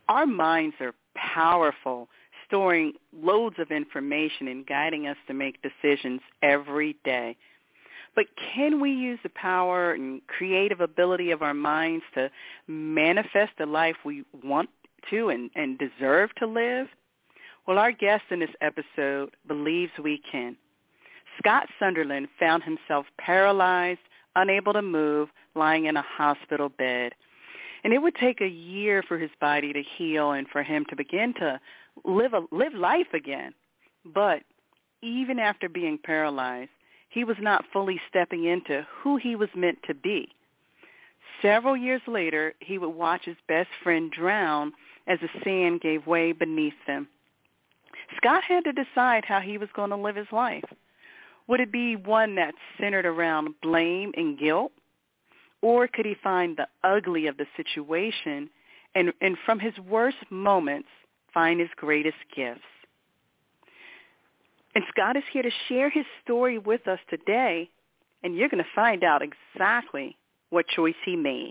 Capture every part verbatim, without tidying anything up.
Our minds are powerful, storing loads of information and guiding us to make decisions every day. But can we use the power and creative ability of our minds to manifest the life we want to and, and deserve to live? Well, our guest in this episode believes we can. Scott Sunderland found himself paralyzed, unable to move, lying in a hospital bed. And it would take a year for his body to heal and for him to begin to live a, live life again. But even after being paralyzed, he was not fully stepping into who he was meant to be. Several years later, he would watch his best friend drown as the sand gave way beneath them. Scott had to decide how he was going to live his life. Would it be one that's centered around blame and guilt? Or could he find the ugly of the situation and, and from his worst moments, find his greatest gifts? And Scott is here to share his story with us today, and you're going to find out exactly what choice he made.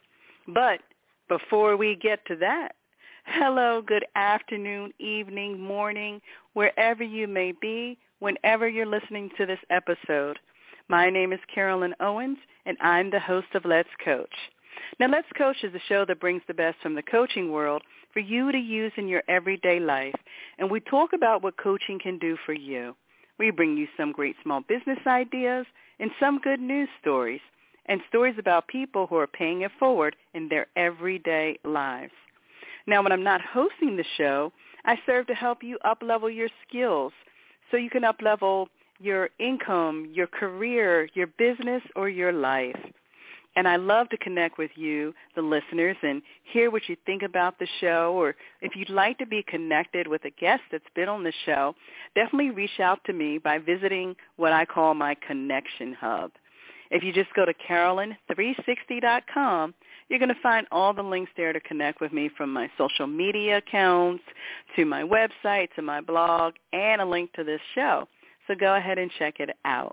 But before we get to that, hello, good afternoon, evening, morning, wherever you may be, whenever you're listening to this episode. My name is Carolyn Owens, and I'm the host of Let's Coach. Now, Let's Coach is a show that brings the best from the coaching world for you to use in your everyday life, and we talk about what coaching can do for you. We bring you some great small business ideas and some good news stories, and stories about people who are paying it forward in their everyday lives. Now, when I'm not hosting the show, I serve to help you up-level your skills so you can up-level your income, your career, your business, or your life. And I love to connect with you, the listeners, and hear what you think about the show. Or if you'd like to be connected with a guest that's been on the show, definitely reach out to me by visiting what I call my Connection Hub. If you just go to carolyn three sixty dot com, you're going to find all the links there to connect with me, from my social media accounts to my website to my blog and a link to this show. So go ahead and check it out.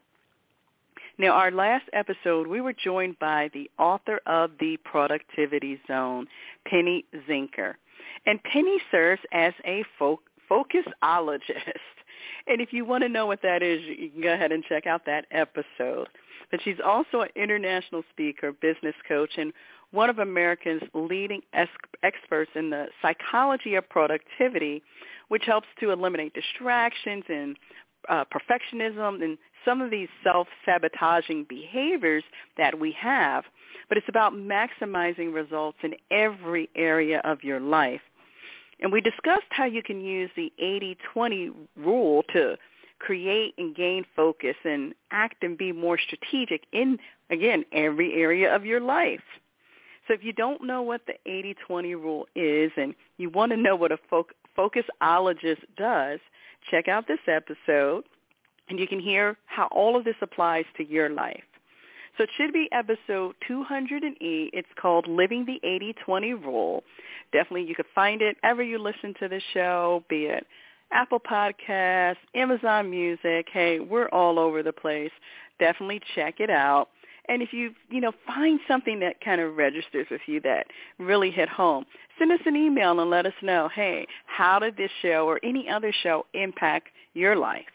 Now, our last episode, we were joined by the author of The Productivity Zone, Penny Zinker. And Penny serves as a fo- focusologist. And if you want to know what that is, you can go ahead and check out that episode. But she's also an international speaker, business coach, and one of America's leading es- experts in the psychology of productivity, which helps to eliminate distractions and Uh, perfectionism and some of these self-sabotaging behaviors that we have. But it's about maximizing results in every area of your life. And we discussed how you can use the eighty twenty rule to create and gain focus and act and be more strategic in, again, every area of your life. So if you don't know what the eighty twenty rule is and you want to know what a foc- focusologist does, check out this episode, and you can hear how all of this applies to your life. So it should be episode two hundred eight. It's called Living the eighty twenty Rule. Definitely you could find it wherever you listen to the show, be it Apple Podcasts, Amazon Music. Hey, we're all over the place. Definitely check it out. And if you, you know, find something that kind of registers with you that really hit home, send us an email and let us know, hey, how did this show or any other show impact your life?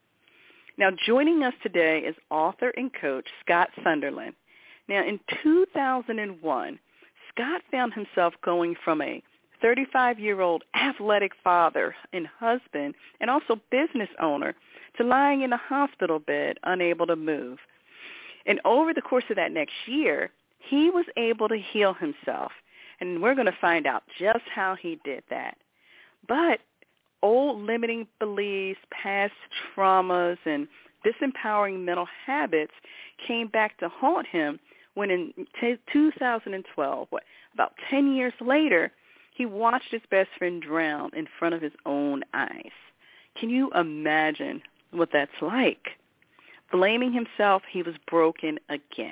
Now, joining us today is author and coach Scott Sunderland. Now, in two thousand one, Scott found himself going from a thirty-five-year-old athletic father and husband and also business owner to lying in a hospital bed, unable to move. And over the course of that next year, he was able to heal himself. And we're going to find out just how he did that. But old limiting beliefs, past traumas, and disempowering mental habits came back to haunt him when in two thousand twelve, what, about ten years later, he watched his best friend drown in front of his own eyes. Can you imagine what that's like? Blaming himself, he was broken again.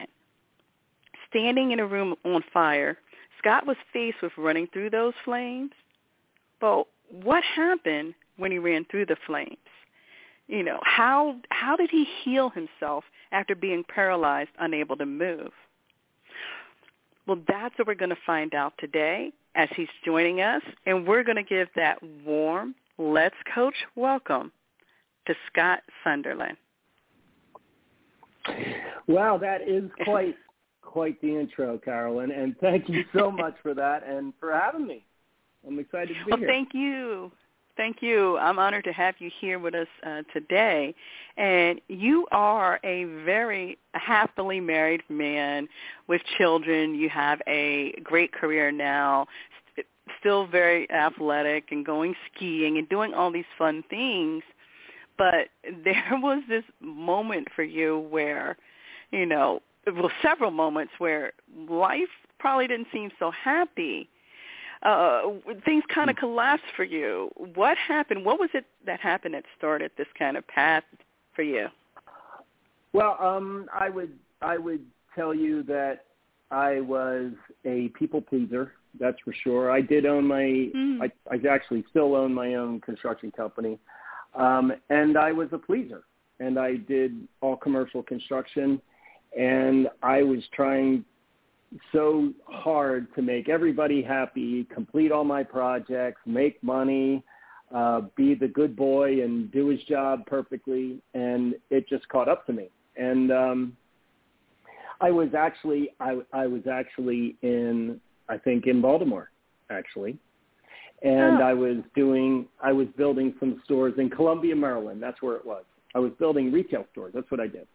Standing in a room on fire, Scott was faced with running through those flames. But what happened when he ran through the flames? You know, how how did he heal himself after being paralyzed, unable to move? Well, that's what we're going to find out today as he's joining us, and we're going to give that warm Let's Coach welcome to Scott Sunderland. Wow, that is quite quite the intro, Carolyn, and thank you so much for that and for having me. I'm excited to be well, here. Well, thank you. Thank you. I'm honored to have you here with us uh, today. And you are a very happily married man with children. You have a great career now, st- still very athletic and going skiing and doing all these fun things. But there was this moment for you where, you know, well, several moments where life probably didn't seem so happy. Uh, things kind of collapsed for you. What happened? What was it that happened that started this kind of path for you? Well, um, I would I would tell you that I was a people pleaser. That's for sure. I did own my. Mm. I, I actually still own my own construction company, um, and I was a pleaser. And I did all commercial construction, and I was trying so hard to make everybody happy, complete all my projects, make money, uh, be the good boy and do his job perfectly. And it just caught up to me. And um, I was actually, I, I was actually in, I think in Baltimore, actually. And oh. I was doing, I was building some stores in Columbia, Maryland. That's where it was. I was building retail stores. That's what I did.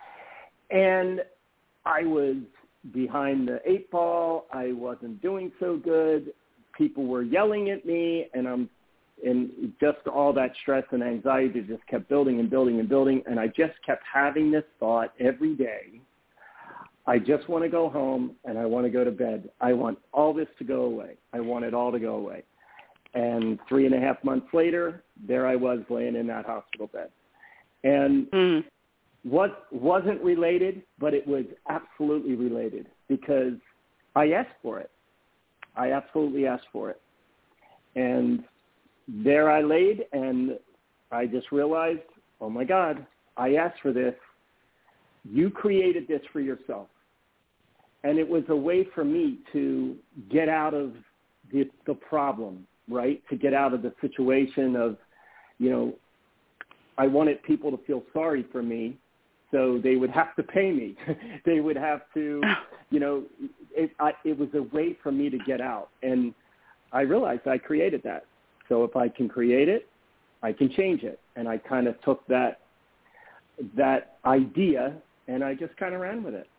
And I was behind the eight ball. I wasn't doing so good. People were yelling at me, and I'm, and just all that stress and anxiety just kept building and building and building. And I just kept having this thought every day. I just want to go home and I want to go to bed. I want all this to go away. I want it all to go away. And three and a half months later, there I was laying in that hospital bed. And mm. what wasn't related, but it was absolutely related because I asked for it. I absolutely asked for it. And there I laid, and I just realized, oh, my God, I asked for this. You created this for yourself. And it was a way for me to get out of the, the problem, right, to get out of the situation of, you know, I wanted people to feel sorry for me, so they would have to pay me. They would have to, you know, it, I, it was a way for me to get out. And I realized I created that. So if I can create it, I can change it. And I kind of took that that idea and I just kind of ran with it.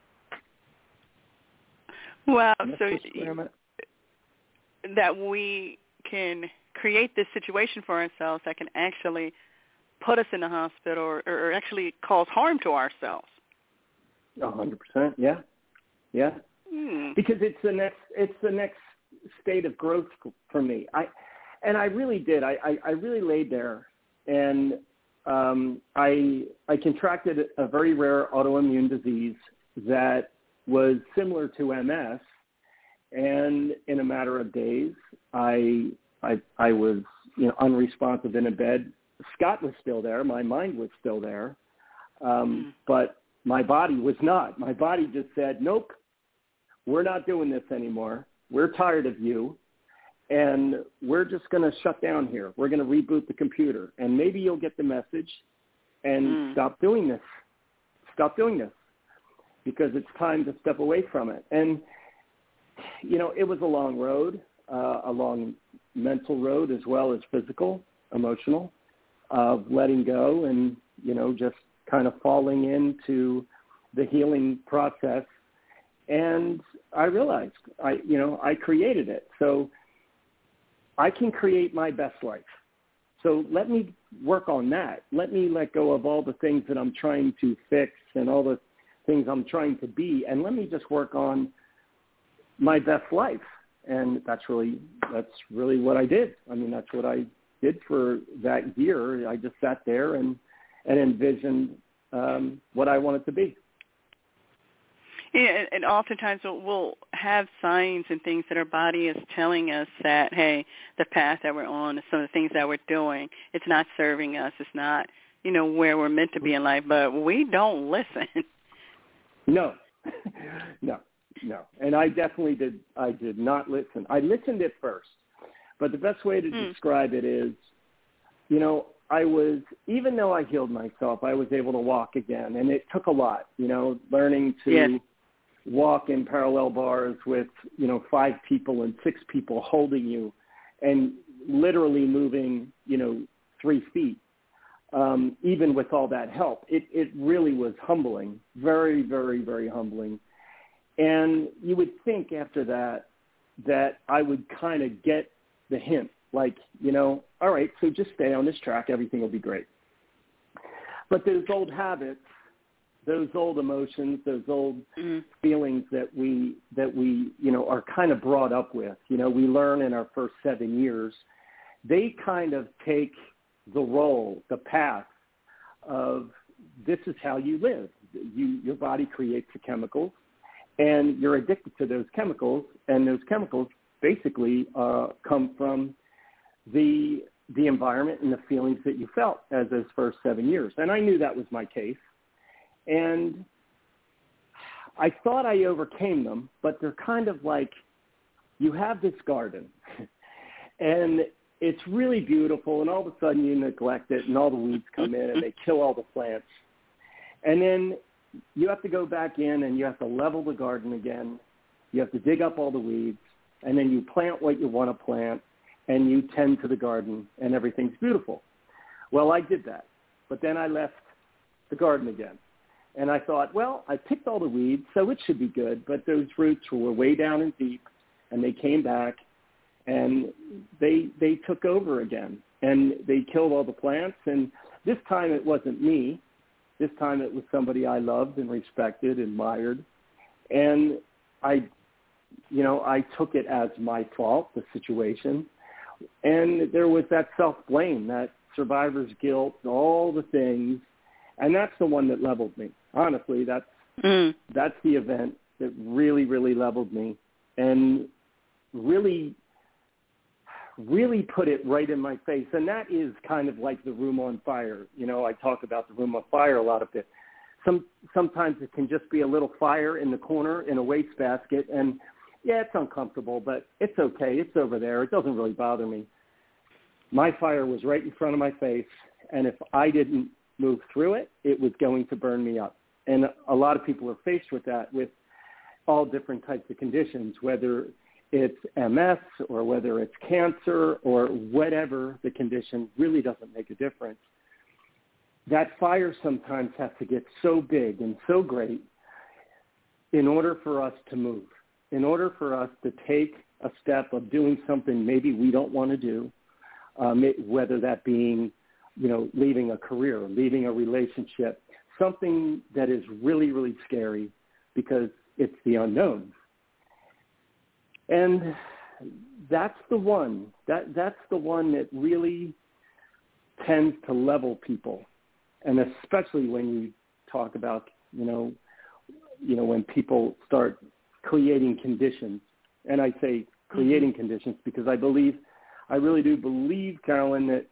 Wow. So that we can create this situation for ourselves that can actually put us in the hospital or, or actually cause harm to ourselves. A hundred percent. Yeah. Yeah. Hmm. Because it's the next, it's the next state of growth for me. I, and I really did. I, I, I really laid there and um, I, I contracted a very rare autoimmune disease that was similar to M S. And in a matter of days, I, I, I was, you know, unresponsive in a bed. Scott was still there. My mind was still there. Um, mm. But my body was not. My body just said, nope, we're not doing this anymore. We're tired of you. And we're just going to shut down here. We're going to reboot the computer. And maybe you'll get the message and mm. stop doing this. Stop doing this. Because it's time to step away from it. And, you know, it was a long road, uh, a long mental road as well as physical, emotional. Of letting go and, you know, just kind of falling into the healing process. And I realized, I, you know, I created it. So I can create my best life. So let me work on that. Let me let go of all the things that I'm trying to fix and all the things I'm trying to be. And let me just work on my best life. And that's really, that's really what I did. I mean, that's what I did for that year. I just sat there and, and envisioned um, what I wanted to be. Yeah, and oftentimes we'll have signs and things that our body is telling us that, hey, the path that we're on, some of the things that we're doing, it's not serving us. It's not, you know, where we're meant to be in life, but we don't listen. No, no. no. And I definitely did, I did not listen. I listened at first, but the best way to mm. describe it is, you know, I was, even though I healed myself, I was able to walk again. And it took a lot, you know, learning to yes. walk in parallel bars with, you know, five people and six people holding you and literally moving, you know, three feet. Um, even with all that help, it, it really was humbling, very, very, very humbling. And you would think after that, that I would kind of get the hint, like, you know, all right, so just stay on this track, everything will be great. But those old habits, those old emotions, those old mm. feelings that we, that we, you know, are kind of brought up with, you know, we learn in our first seven years, they kind of take the role, the path of this is how you live. You, your body creates the chemicals, and you're addicted to those chemicals, and those chemicals basically uh, come from the the environment and the feelings that you felt as those first seven years. And I knew that was my case. And I thought I overcame them, but they're kind of like, you have this garden, and it's really beautiful, and all of a sudden you neglect it, and all the weeds come in, and they kill all the plants. And then you have to go back in, and you have to level the garden again. You have to dig up all the weeds, and then you plant what you want to plant, and you tend to the garden, and everything's beautiful. Well, I did that, but then I left the garden again. And I thought, well, I picked all the weeds, so it should be good, but those roots were way down and deep, and they came back, and they they took over again, and they killed all the plants. And this time it wasn't me. This time it was somebody I loved and respected, admired. And I, you know, I took it as my fault, the situation. And there was that self-blame, that survivor's guilt, all the things. And that's the one that leveled me. Honestly, that's, mm. that's the event that really, really leveled me and really, really put it right in my face. And that is kind of like the room on fire. You know, I talk about the room on fire a lot of it. Some, sometimes it can just be a little fire in the corner in a wastebasket. And, yeah, it's uncomfortable, but it's okay. It's over there. It doesn't really bother me. My fire was right in front of my face, and if I didn't move through it, it was going to burn me up. And a lot of people are faced with that, with all different types of conditions, whether it's M S or whether it's cancer or whatever the condition, really doesn't make a difference. That fire sometimes has to get so big and so great in order for us to move, in order for us to take a step of doing something maybe we don't want to do, um, it, whether that being, you know, leaving a career, leaving a relationship, something that is really, really scary because it's the unknown. And that's the one, that that's the one that really tends to level people. And especially when you talk about, you know, you know, when people start creating conditions. And I say creating mm-hmm. conditions because I believe, I really do believe, Carolyn, that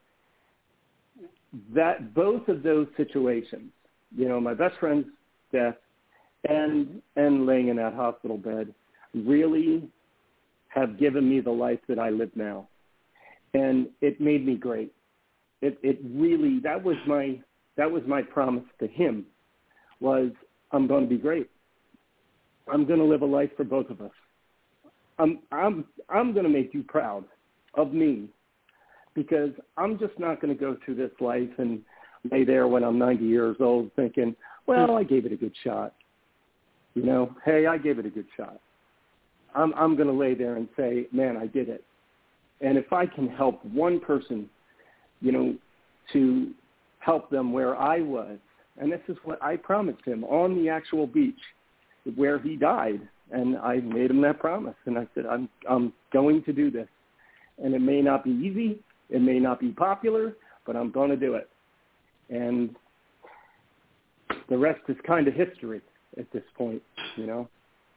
that both of those situations, you know, my best friend's death and and laying in that hospital bed, really have given me the life that I live now. And it made me great. It it really, that was my that was my promise to him, was I'm going to be great. I'm going to live a life for both of us. I'm I'm I'm going to make you proud of me, because I'm just not going to go through this life and lay there when I'm ninety years old thinking, well, I gave it a good shot. You know, hey, I gave it a good shot. I'm I'm going to lay there and say, man, I did it. And if I can help one person, you know, to help them where I was, and this is what I promised him on the actual beach where he died, and I made him that promise. And I said, I'm I'm going to do this. And it may not be easy, it may not be popular, but I'm going to do it. And the rest is kind of history at this point, you know.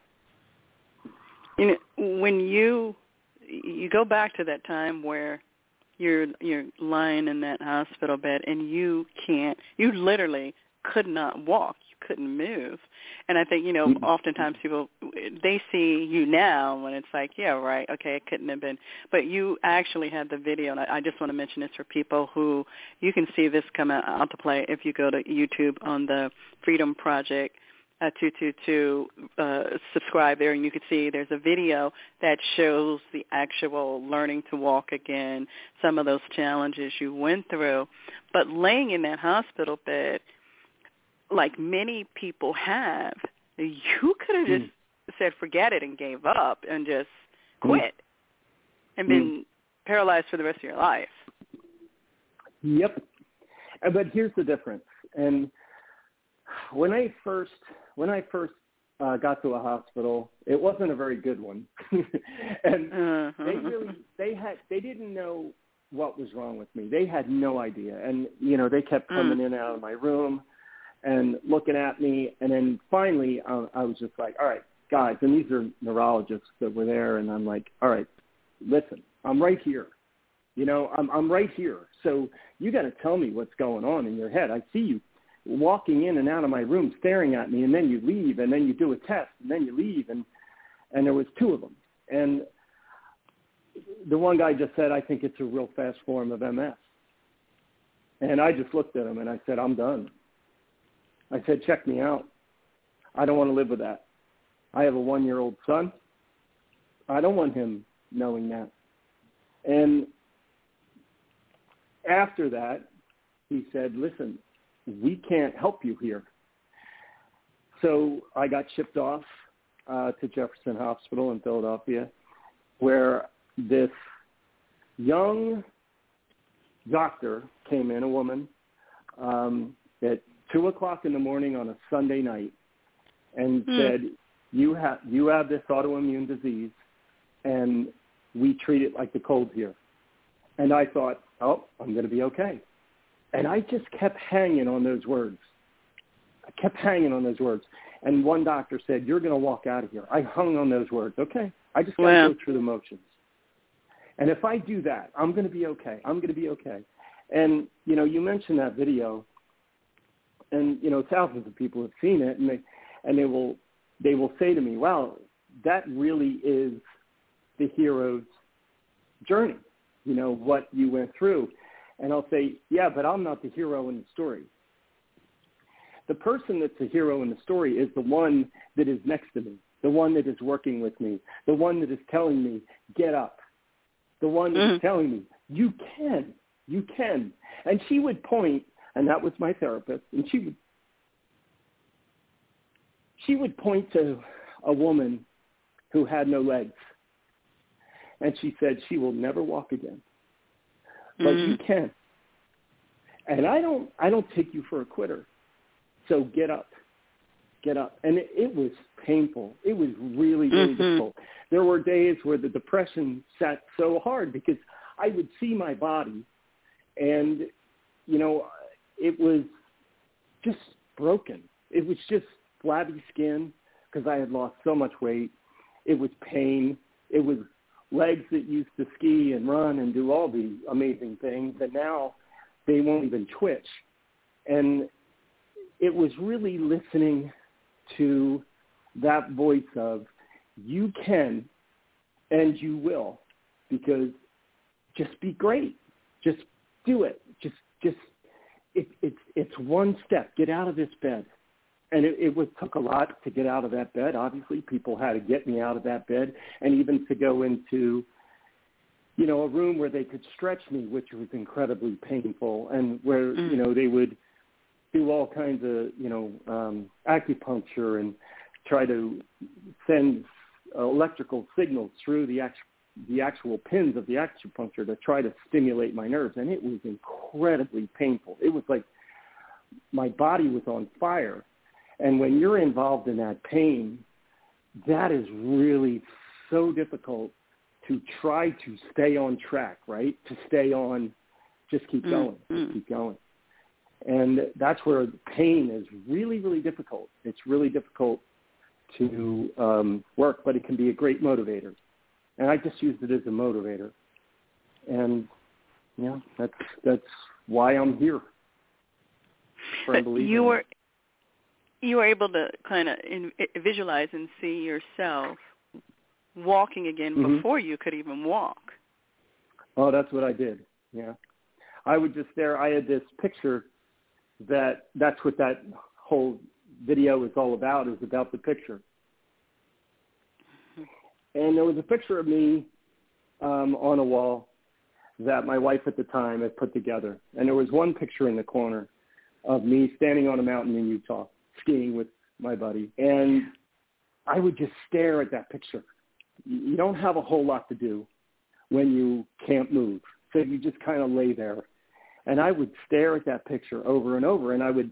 You know, when you you go back to that time where you're you're lying in that hospital bed and you can't, you literally could not walk. couldn't move. And I think, you know, oftentimes people, they see you now when it's like, yeah, right, okay, it couldn't have been. But you actually had the video, and I, I just want to mention this for people who, you can see this come out, out to play if you go to YouTube on the Freedom Project. Uh, two two two, uh, subscribe there, and you can see there's a video that shows the actual learning to walk again, some of those challenges you went through. But laying in that hospital bed, like many people have, you could have just mm. said forget it and gave up and just quit mm. and been mm. paralyzed for the rest of your life. Yep. But here's the difference. And when I first when I first uh, got to a hospital, it wasn't a very good one, and uh-huh. they really they had they didn't know what was wrong with me. They had no idea, and you know they kept coming mm. in and out of my room and looking at me, and then finally uh, I was just like, all right, guys, and these are neurologists that were there, and I'm like, all right, listen, I'm right here. You know, I'm I'm right here. So you got to tell me what's going on in your head. I see you walking in and out of my room staring at me, and then you leave, and then you do a test, and then you leave, and and there was two of them. And the one guy just said, I think it's a real fast form of M S. And I just looked at him, and I said, I'm done. I said, check me out. I don't want to live with that. I have a one-year-old son. I don't want him knowing that. And after that, he said, listen, we can't help you here. So I got shipped off uh, to Jefferson Hospital in Philadelphia, where this young doctor came in, a woman, um, at two o'clock in the morning on a Sunday night, and mm. said, you have, you have this autoimmune disease, and we treat it like the cold here. And I thought, oh, I'm going to be okay. And I just kept hanging on those words. I kept hanging on those words. And one doctor said, you're going to walk out of here. I hung on those words. Okay, I just got to wow. go through the motions. And if I do that, I'm going to be okay. I'm going to be okay. And, you know, you mentioned that video. And, you know, thousands of people have seen it. And they, and they will they will say to me, wow, that really is the hero's journey, you know, what you went through. And I'll say, yeah, but I'm not the hero in the story. The person that's the hero in the story is the one that is next to me, the one that is working with me, the one that is telling me, get up, the one that mm. is telling me, you can, you can. And she would point, and that was my therapist, and she would, she would point to a woman who had no legs. And she said, she will never walk again. But mm. you can. And I don't I don't take you for a quitter. So get up. Get up. And it, it was painful. It was really, really mm-hmm. difficult. There were days where the depression sat so hard because I would see my body and, you know, it was just broken. It was just flabby skin because I had lost so much weight. It was pain. It was legs that used to ski and run and do all the amazing things, and now they won't even twitch. And it was really listening to that voice of, you can and you will, because just be great. Just do it. Just, just, it, it's, it's one step. Get out of this bed. And it, it was, took a lot to get out of that bed. Obviously, people had to get me out of that bed, and even to go into, you know, a room where they could stretch me, which was incredibly painful, and where, mm. you know, they would do all kinds of, you know, um, acupuncture and try to send electrical signals through the actual, the actual pins of the acupuncture to try to stimulate my nerves. And it was incredibly painful. It was like my body was on fire. And when you're involved in that pain, that is really so difficult to try to stay on track, right? To stay on, just keep going, mm-hmm. just keep going. And that's where pain is really, really difficult. It's really difficult to um, work, but it can be a great motivator. And I just used it as a motivator. And, yeah, that's that's why I'm here. You were you were able to kind of in, visualize and see yourself walking again mm-hmm. before you could even walk. Oh, that's what I did. Yeah. I would just stare. I had this picture that that's what that whole video is all about, is about the picture. And there was a picture of me um, on a wall that my wife at the time had put together. And there was one picture in the corner of me standing on a mountain in Utah, skiing with my buddy. And I would just stare at that picture. You don't have a whole lot to do when you can't move. So you just kind of lay there. And I would stare at that picture over and over. And I would,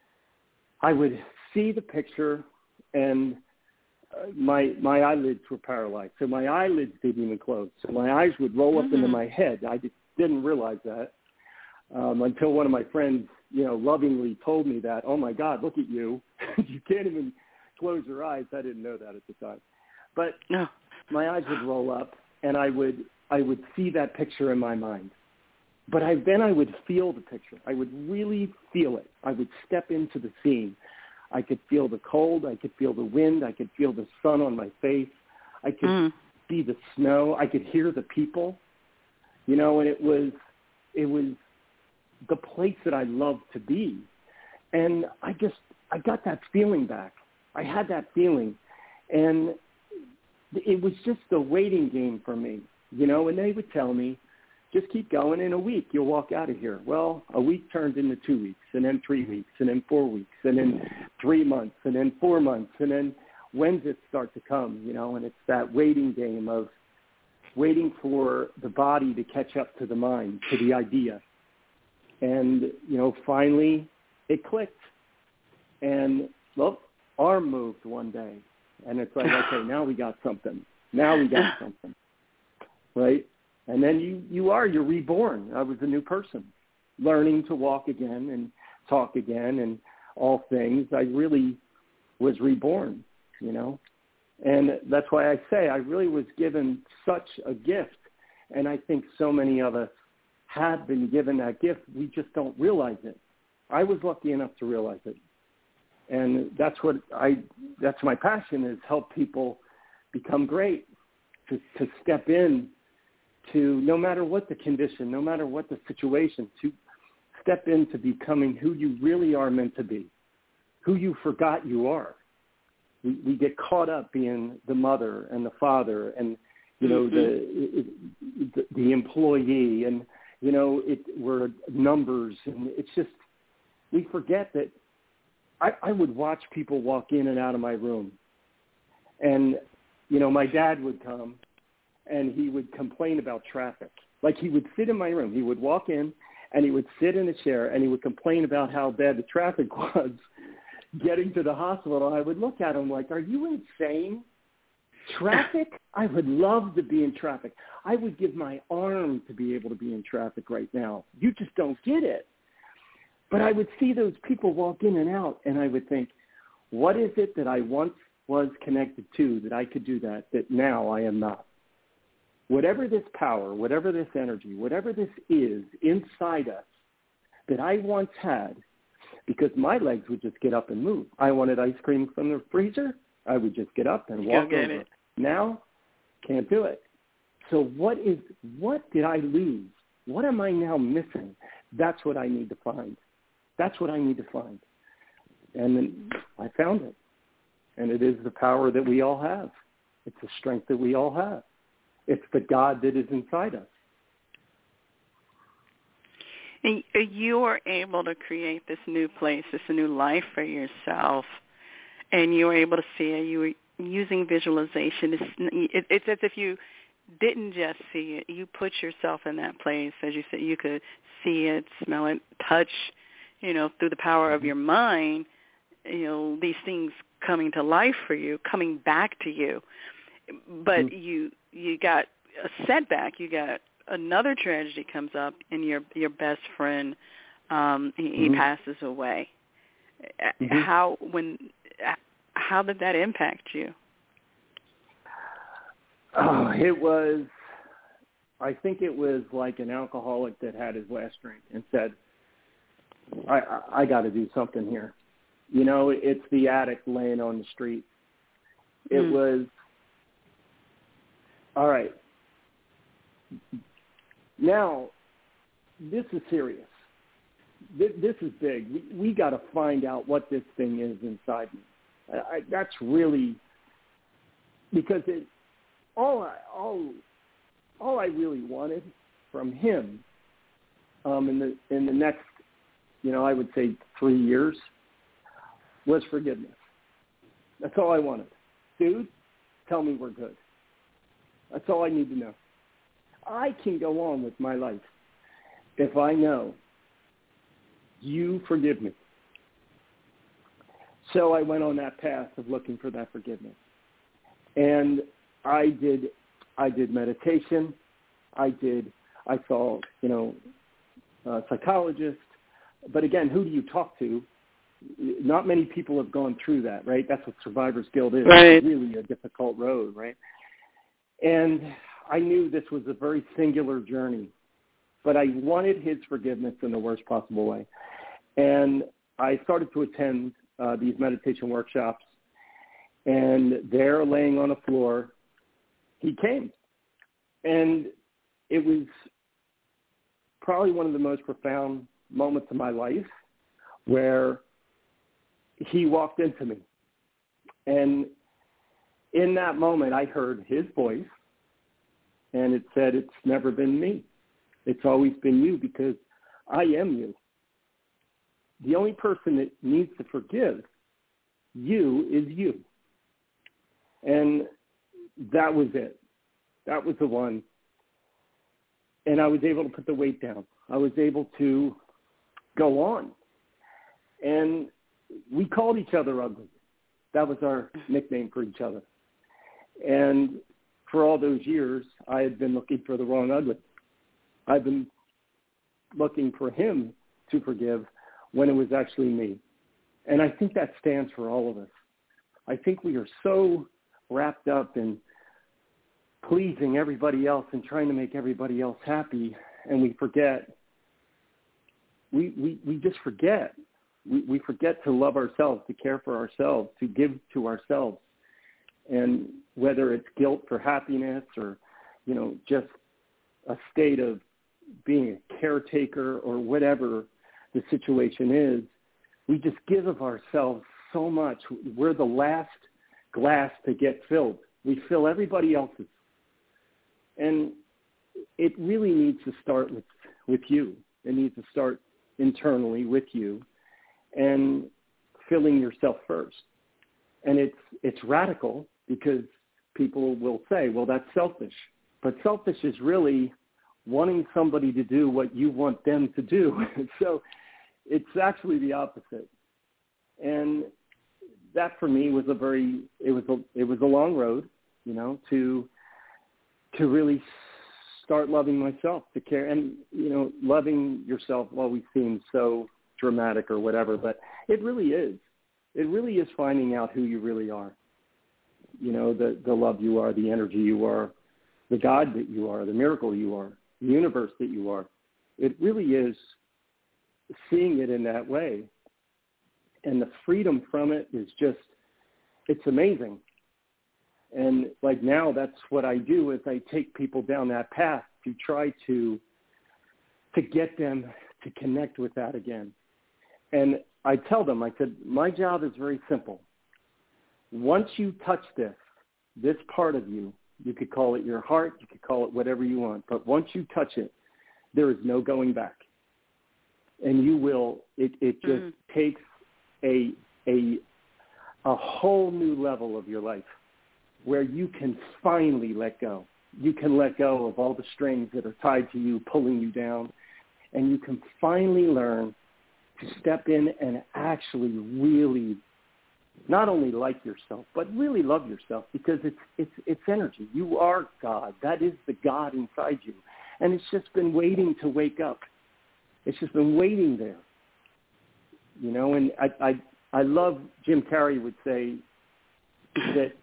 I would see the picture, and uh, my my eyelids were paralyzed. So my eyelids didn't even close. So my eyes would roll up mm-hmm. into my head. I just didn't realize that um, until one of my friends, you know, lovingly told me that. Oh my God, look at you! You can't even close your eyes. I didn't know that at the time. But no. My eyes would roll up, and I would I would see that picture in my mind. But I, then I would feel the picture. I would really feel it. I would step into the scene. I could feel the cold. I could feel the wind. I could feel the sun on my face. I could mm. see the snow. I could hear the people. You know, and it was it was the place that I loved to be. And I just I got that feeling back. I had that feeling, and it was just a waiting game for me. You know, and they would tell me, just keep going. In a week, you'll walk out of here. Well, a week turned into two weeks, and then three weeks, and then four weeks, and then three months, and then four months, and then when's it start to come, you know? And it's that waiting game of waiting for the body to catch up to the mind, to the idea. And, you know, finally it clicked. And, well, arm moved one day. And it's like, okay, now we got something. Now we got something, right? And then you, you are, you're reborn. I was a new person, learning to walk again and talk again and all things. I really was reborn, you know. And that's why I say I really was given such a gift. And I think so many of us have been given that gift. We just don't realize it. I was lucky enough to realize it. And that's what I, that's my passion, is help people become great, to, to step in to, no matter what the condition, no matter what the situation, to step into becoming who you really are meant to be, who you forgot you are. We, we get caught up being the mother and the father and, you know, mm-hmm. the, the the employee, and, you know, it, we're numbers, and it's just, we forget that. I, I would watch people walk in and out of my room, and, you know, my dad would come and he would complain about traffic. Like, he would sit in my room. He would walk in and he would sit in a chair and he would complain about how bad the traffic was getting to the hospital. And I would look at him like, are you insane? Traffic? I would love to be in traffic. I would give my arm to be able to be in traffic right now. You just don't get it. But I would see those people walk in and out, and I would think, what is it that I once was connected to that I could do that, that now I am not? Whatever this power, whatever this energy, whatever this is inside us that I once had, because my legs would just get up and move. I wanted ice cream from the freezer. I would just get up and walk over. It. Now, can't do it. So what is, what did I lose? What am I now missing? That's what I need to find. That's what I need to find. And then I found it. And it is the power that we all have. It's the strength that we all have. It's the God that is inside us. And you are able to create this new place, this new life for yourself, and you were able to see it. You were using visualization. It's, it's as if you didn't just see it. You put yourself in that place. As you said, you could see it, smell it, touch, you know, through the power of your mind, you know, these things coming to life for you, coming back to you. But mm-hmm. you you got a setback. You got another tragedy comes up, and your your best friend, um, he, mm-hmm. he passes away. Mm-hmm. How when how did that impact you? Oh, it was, I think it was like an alcoholic that had his last drink and said, I, I, I got to do something here. You know, it's the addict laying on the street. It mm. was, all right, now this is serious. This, this is big. We, we got to find out what this thing is inside me. I, I, that's really, because it, all I, all, all I really wanted from him um, in the in the next, you know, I would say three years, was forgiveness. That's all I wanted. Dude, tell me we're good. That's all I need to know. I can go on with my life if I know you forgive me. So I went on that path of looking for that forgiveness. And I did I did meditation. I did I saw, you know, a psychologist. But again, who do you talk to? Not many people have gone through that, right? That's what Survivor's Guild is. Right. It's really a difficult road, right? And I knew this was a very singular journey, but I wanted his forgiveness in the worst possible way. And I started to attend uh, these meditation workshops, and there, laying on a floor, he came. And it was probably one of the most profound moments of my life where he walked into me. And in that moment, I heard his voice, and it said, it's never been me. It's always been you, because I am you. The only person that needs to forgive you is you. And that was it. That was the one. And I was able to put the weight down. I was able to go on. And we called each other ugly. That was our nickname for each other. And for all those years, I had been looking for the wrong ugly. I've been looking for him to forgive when it was actually me. And I think that stands for all of us. I think we are so wrapped up in pleasing everybody else and trying to make everybody else happy, and we forget. We we, we just forget. We, we forget to love ourselves, to care for ourselves, to give to ourselves. And whether it's guilt for happiness or, you know, just a state of being a caretaker or whatever the situation is, we just give of ourselves so much. We're the last glass to get filled. We fill everybody else's. And it really needs to start with, with you. It needs to start internally with you and filling yourself first. And it's it's radical because people will say, well, that's selfish. But selfish is really wanting somebody to do what you want them to do. So it's actually the opposite. And that for me was a very, it was a, it was a long road, you know, to, to really start loving myself, to care. And, you know, loving yourself always seems so dramatic or whatever, but it really is. It really is finding out who you really are. You know, the, the love you are, the energy you are, the God that you are, the miracle you are, the universe that you are. It really is seeing it in that way. And the freedom from it is just, it's amazing. And like now, that's what I do is I take people down that path to try to, to get them to connect with that again. And I tell them, I said, my job is very simple. Once you touch this, this part of you, you could call it your heart, you could call it whatever you want, but once you touch it, there is no going back. And you will, it, it just mm. takes a, a, a whole new level of your life where you can finally let go. You can let go of all the strings that are tied to you, pulling you down, and you can finally learn to step in and actually really not only like yourself, but really love yourself, because it's it's it's energy. You are God. That is the God inside you. And it's just been waiting to wake up. It's just been waiting there. You know, and I I, I love, Jim Carrey would say that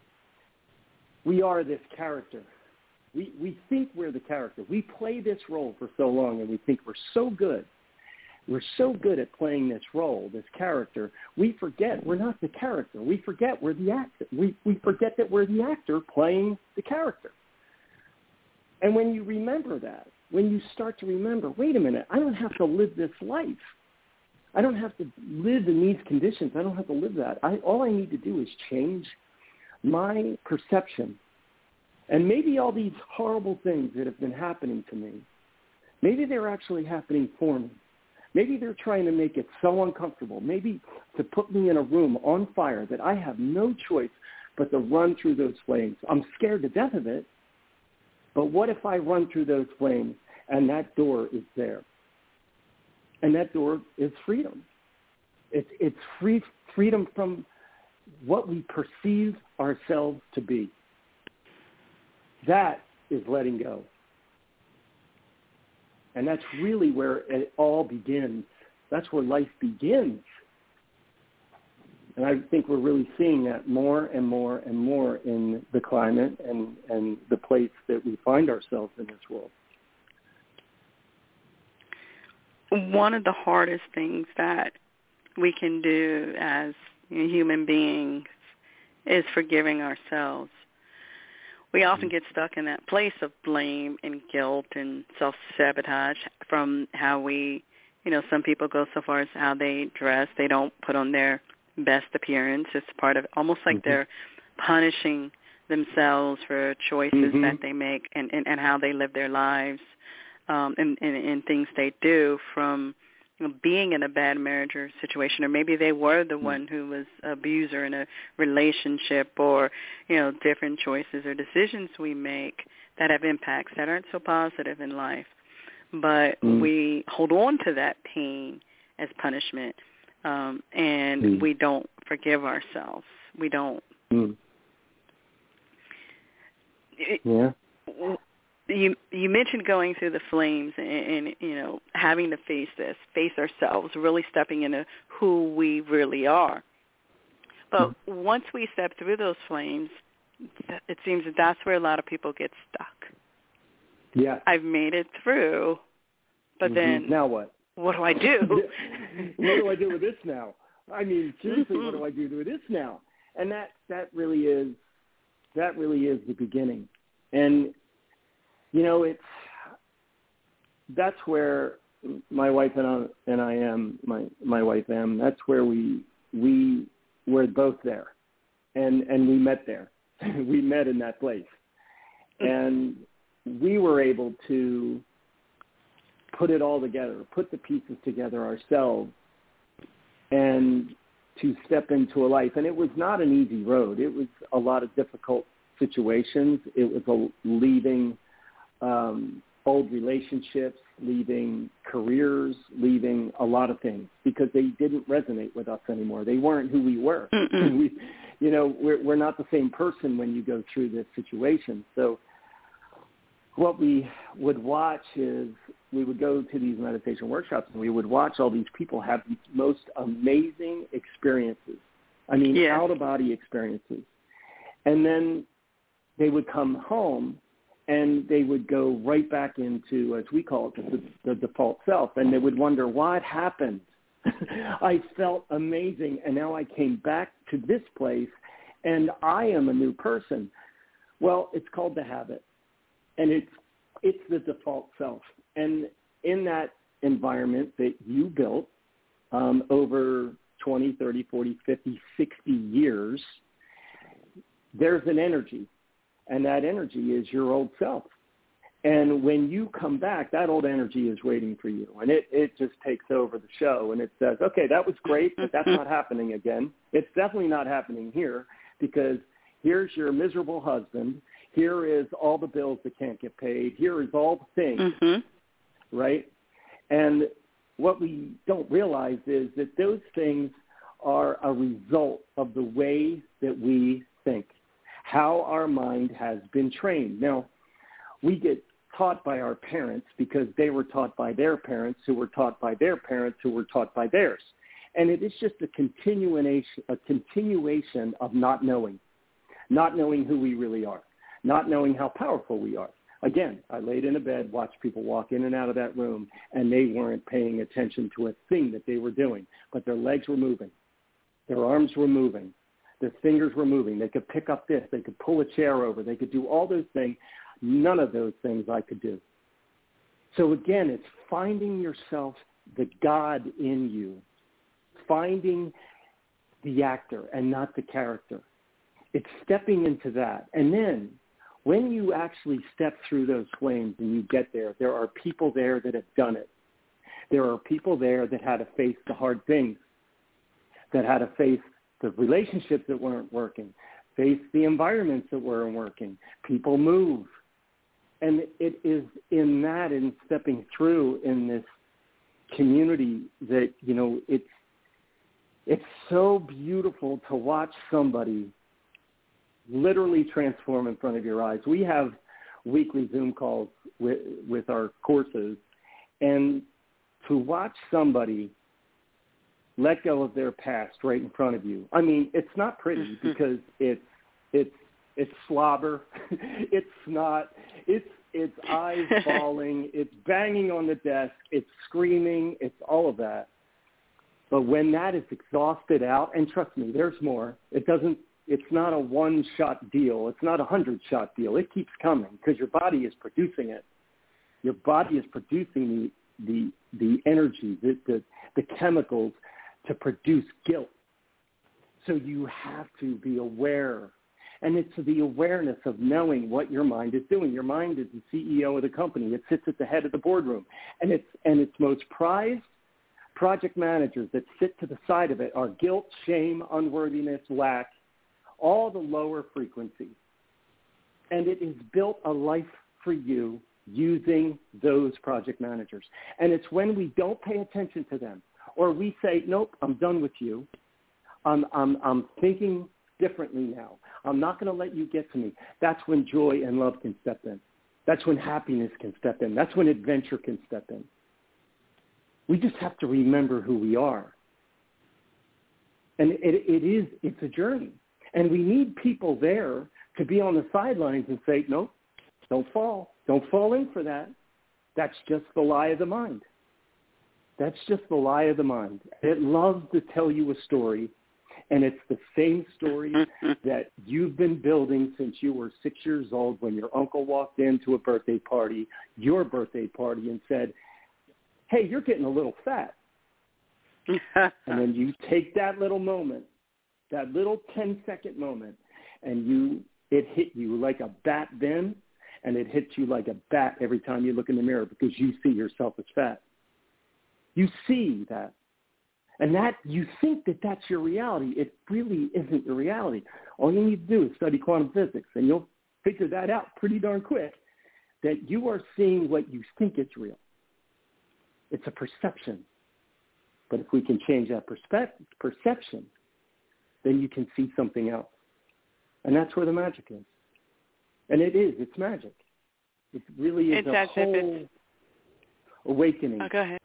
we are this character. We we think we're the character. We play this role for so long, and we think we're so good we're so good at playing this role, this character, we forget we're not the character. We forget we're the actor. We, we forget that we're the actor playing the character. And when you remember that, when you start to remember, wait a minute, I don't have to live this life. I don't have to live in these conditions. I don't have to live that. I, all I need to do is change my perception. And maybe all these horrible things that have been happening to me, maybe they're actually happening for me. Maybe they're trying to make it so uncomfortable, maybe to put me in a room on fire that I have no choice but to run through those flames. I'm scared to death of it, but what if I run through those flames and that door is there? And that door is freedom. It's, it's free, freedom from what we perceive ourselves to be. That is letting go. And that's really where it all begins. That's where life begins. And I think we're really seeing that more and more and more in the climate and, and the place that we find ourselves in this world. One of the hardest things that we can do as human beings is forgiving ourselves. We often get stuck in that place of blame and guilt and self-sabotage from how we, you know, some people go so far as how they dress. They don't put on their best appearance. It's part of almost like mm-hmm. they're punishing themselves for choices mm-hmm. that they make and, and, and how they live their lives um, and, and, and things they do from you know, being in a bad marriage or situation, or maybe they were the one who was abuser in a relationship, or, you know, different choices or decisions we make that have impacts that aren't so positive in life. But mm. we hold on to that pain as punishment, um, and mm. we don't forgive ourselves. We don't. Mm. It, yeah. You you mentioned going through the flames and, and, you know, having to face this, face ourselves, really stepping into who we really are. But mm-hmm. once we step through those flames, it seems that that's where a lot of people get stuck. Yeah. I've made it through, but mm-hmm. then now what? What do I do? What do I do with this now? I mean, seriously, mm-hmm. what do I do with this now? And that, that really is that really is the beginning. And you know, it's that's where my wife and I, and I am my my wife am. That's where we we were both there, and and we met there. We met in that place, and we were able to put it all together, put the pieces together ourselves, and to step into a life. And it was not an easy road. It was a lot of difficult situations. It was a leaving. Um, old relationships, leaving careers, leaving a lot of things because they didn't resonate with us anymore. They weren't who we were. we, you know, we're, we're not the same person when you go through this situation. So what we would watch is we would go to these meditation workshops and we would watch all these people have these most amazing experiences. I mean, yeah. out-of-body experiences. And then they would come home and they would go right back into, as we call it, the, the default self, and they would wonder, what happened? I felt amazing, and now I came back to this place, and I am a new person. Well, it's called the habit, and it's it's the default self. And in that environment that you built um, over twenty, thirty, forty, fifty, sixty years, there's an energy. And that energy is your old self. And when you come back, that old energy is waiting for you. And it, it just takes over the show. And it says, okay, that was great, but that's not happening again. It's definitely not happening here because here's your miserable husband. Here is all the bills that can't get paid. Here is all the things, mm-hmm. right? And what we don't realize is that those things are a result of the way that we think. How our mind has been trained. Now, we get taught by our parents because they were taught by their parents who were taught by their parents who were taught by theirs. And it is just a continuation, a continuation of not knowing, not knowing who we really are, not knowing how powerful we are, Again, I laid in a bed, watched people walk in and out of that room, and they weren't paying attention to a thing that they were doing, but their legs were moving. Their arms were moving. Their fingers were moving. They could pick up this. They could pull a chair over. They could do all those things. None of those things I could do. So again, it's finding yourself, the God in you, finding the actor and not the character. It's stepping into that. And then when you actually step through those flames and you get there, there are people there that have done it. There are people there that had to face the hard things, that had to face the relationships that weren't working, face the environments that weren't working. People move. And it is in that and stepping through in this community that, you know, it's, it's so beautiful to watch somebody literally transform in front of your eyes. We have weekly Zoom calls with, with our courses, and to watch somebody let go of their past right in front of you. I mean, it's not pretty because it's it's it's slobber, it's snot, it's it's eyes falling, it's banging on the desk, it's screaming, it's all of that. But when that is exhausted out, and trust me, there's more. It doesn't. It's not a one-shot deal. It's not a hundred-shot deal. It keeps coming because your body is producing it. Your body is producing the the the energy, the the, the chemicals to produce guilt. So you have to be aware. And it's the awareness of knowing what your mind is doing. Your mind is the C E O of the company. It sits at the head of the boardroom. And it's and its most prized project managers that sit to the side of it are guilt, shame, unworthiness, lack, all the lower frequencies. And it has built a life for you using those project managers. And it's when we don't pay attention to them, or we say, nope, I'm done with you. I'm, I'm, I'm thinking differently now. I'm not going to let you get to me. That's when joy and love can step in. That's when happiness can step in. That's when adventure can step in. We just have to remember who we are. And it, it is, it's a journey. And we need people there to be on the sidelines and say, nope, don't fall. Don't fall in for that. That's just the lie of the mind. That's just the lie of the mind. It loves to tell you a story, and it's the same story that you've been building since you were six years old when your uncle walked into a birthday party, your birthday party, and said, hey, you're getting a little fat. And then you take that little moment, that little ten-second moment, and you it hit you like a bat then, and it hits you like a bat every time you look in the mirror because you see yourself as fat. You see that. And that you think that that's your reality. It really isn't your reality. All you need to do is study quantum physics, and you'll figure that out pretty darn quick, that you are seeing what you think is real. It's a perception. But if we can change that perspe- perception, then you can see something else. And that's where the magic is. And it is. It's magic. It really is it's a whole awakening. Oh, go ahead.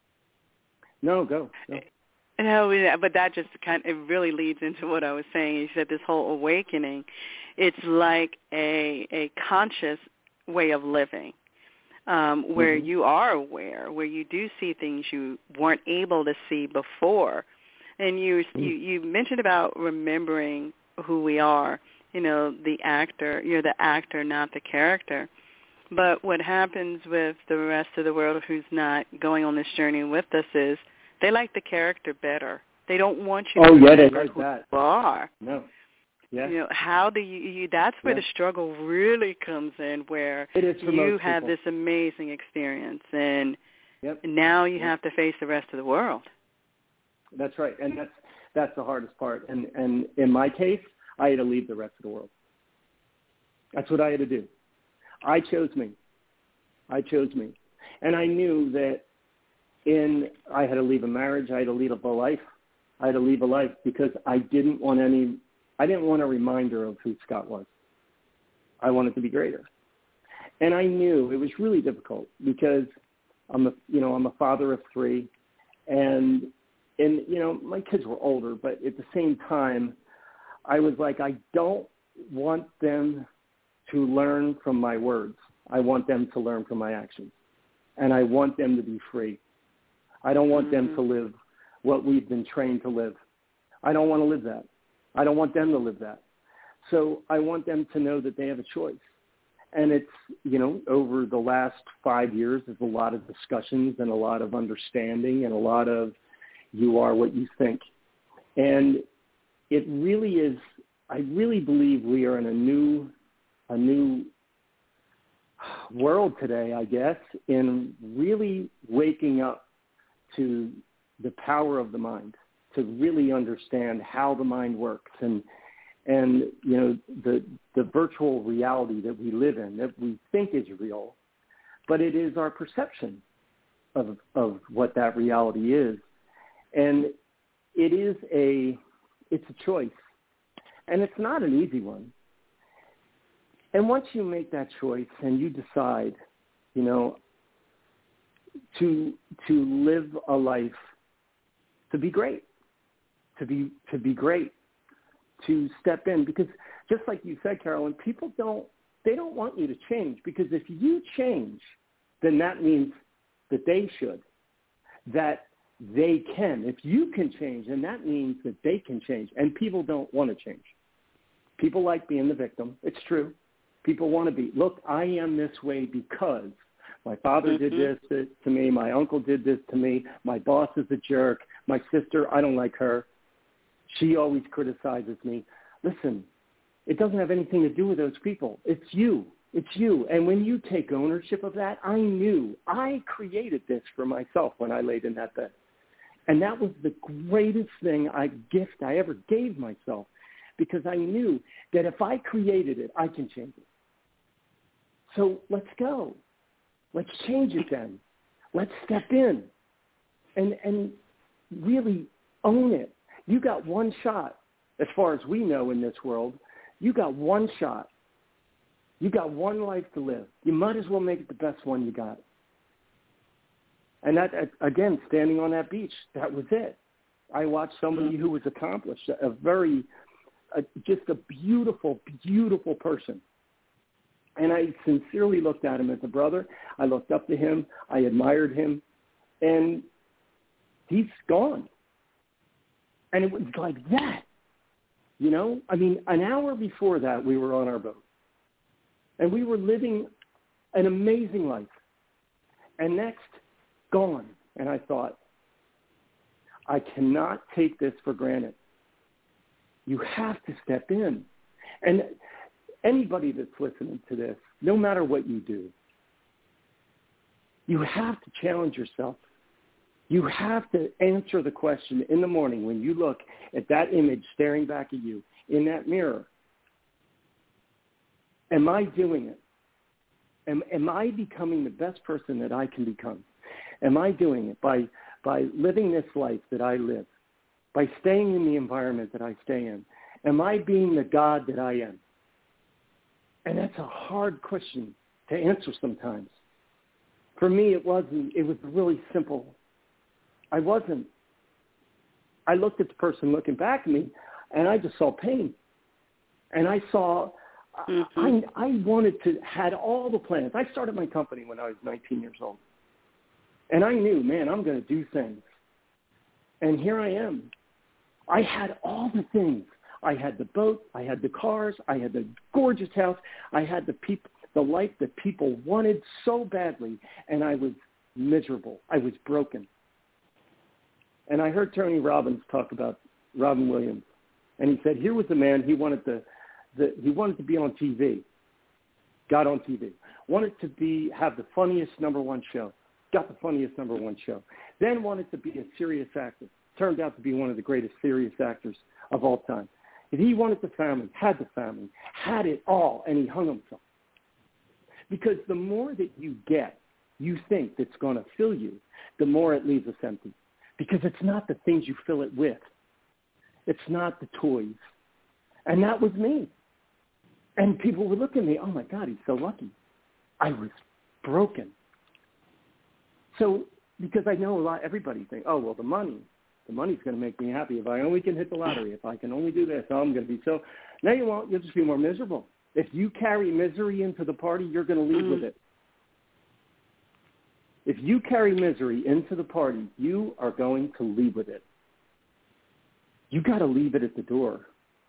No, go. go. No, but that just kind of, it really leads into what I was saying. You said this whole awakening, it's like a a conscious way of living, um, where mm-hmm. you are aware, where you do see things you weren't able to see before. And you, mm-hmm. you you mentioned about remembering who we are, you know, the actor. You're the actor, not the character. But what happens with the rest of the world who's not going on this journey with us is they like the character better. They don't want you to oh, yeah, remember like who that. you are. No. Yeah. You know, how do you, you that's where yeah. the struggle really comes in, where it is for you most have people. this amazing experience, and yep. now you yep. have to face the rest of the world. That's right, and that's that's the hardest part. And, and in my case, I had to leave the rest of the world. That's what I had to do. I chose me. I chose me. And I knew that in I had to leave a marriage, I had to leave a life. I had to leave a life because I didn't want any I didn't want a reminder of who Scott was. I wanted to be greater. And I knew it was really difficult because I'm a you know, I'm a father of three, and and you know, my kids were older, but at the same time I was like, I don't want them to learn from my words. I want them to learn from my actions. And I want them to be free. I don't want mm-hmm. them to live what we've been trained to live. I don't want to live that. I don't want them to live that. So I want them to know that they have a choice. And it's, you know, over the last five years, there's a lot of discussions and a lot of understanding and a lot of you are what you think. And it really is, I really believe we are in a new, a new world today, I guess, in really waking up to the power of the mind, to really understand how the mind works and, and you know, the the virtual reality that we live in, that we think is real, but it is our perception of of what that reality is. And it is a, it's a choice. And it's not an easy one. And once you make that choice and you decide, you know, to to live a life to be great, to be to be great, to step in, because just like you said, Carolyn, people don't they don't want you to change, because if you change, then that means that they should, that they can. If you can change, then that means that they can change, and people don't want to change. People like being the victim. It's true. People want to be, look, I am this way because my father mm-hmm. did this to me, my uncle did this to me, my boss is a jerk, my sister, I don't like her, she always criticizes me. Listen, it doesn't have anything to do with those people. It's you. It's you. And when you take ownership of that, I knew I created this for myself when I laid in that bed. And that was the greatest thing, I gift I ever gave myself, because I knew that if I created it, I can change it. So let's go. Let's change it then. Let's step in and and really own it. You got one shot, as far as we know in this world. You got one shot. You got one life to live. You might as well make it the best one you got. And that, again, standing on that beach, that was it. I watched somebody who was accomplished, a very, a, just a beautiful, beautiful person. And I sincerely looked at him as a brother. I looked up to him. I admired him. And he's gone. And it was like that. You know? I mean, an hour before that, we were on our boat. And we were living an amazing life. And next, gone. And I thought, I cannot take this for granted. You have to step in. And anybody that's listening to this, no matter what you do, you have to challenge yourself. You have to answer the question in the morning when you look at that image staring back at you in that mirror. Am I doing it? Am, am I becoming the best person that I can become? Am I doing it by, by living this life that I live, by staying in the environment that I stay in? Am I being the God that I am? And that's a hard question to answer sometimes. For me, it wasn't. It was really simple. I wasn't. I looked at the person looking back at me, and I just saw pain. And I saw, mm-hmm. I, I wanted to, had all the plans. I started my company when I was nineteen years old. And I knew, man, I'm going to do things. And here I am. I had all the things. I had the boat, I had the cars, I had the gorgeous house, I had the peop- the life that people wanted so badly, and I was miserable. I was broken. And I heard Tony Robbins talk about Robin Williams, and he said here was a man, he wanted to, the, he wanted to be on T V, got on T V, wanted to be have the funniest number one show, got the funniest number one show, then wanted to be a serious actor, turned out to be one of the greatest serious actors of all time. If he wanted the family, had the family, had it all, and he hung himself. Because the more that you get, you think that's going to fill you, the more it leaves us empty. Because it's not the things you fill it with. It's not the toys. And that was me. And people would look at me, oh, my God, he's so lucky. I was broken. So because I know a lot, everybody thinks, oh, well, the money. The money's going to make me happy. If I only can hit the lottery, if I can only do this, I'm going to be so. No, you won't. You'll just be more miserable. If you carry misery into the party, you're going to leave mm-hmm. with it. If you carry misery into the party, you are going to leave with it. You got to leave it at the door.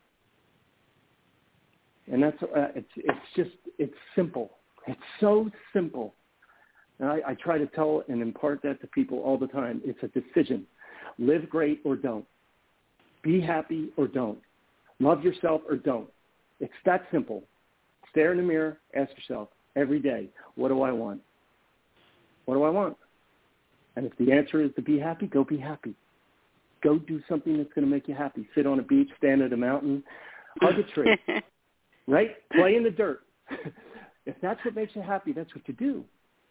And that's, uh, it's, it's just, it's simple. It's so simple. And I, I try to tell and impart that to people all the time. It's a decision. Live great or don't. Be happy or don't. Love yourself or don't. It's that simple. Stare in the mirror, ask yourself every day, what do I want? What do I want? And if the answer is to be happy, go be happy. Go do something that's going to make you happy. Sit on a beach, stand at a mountain, hug a tree, right? Play in the dirt. If that's what makes you happy, that's what you do.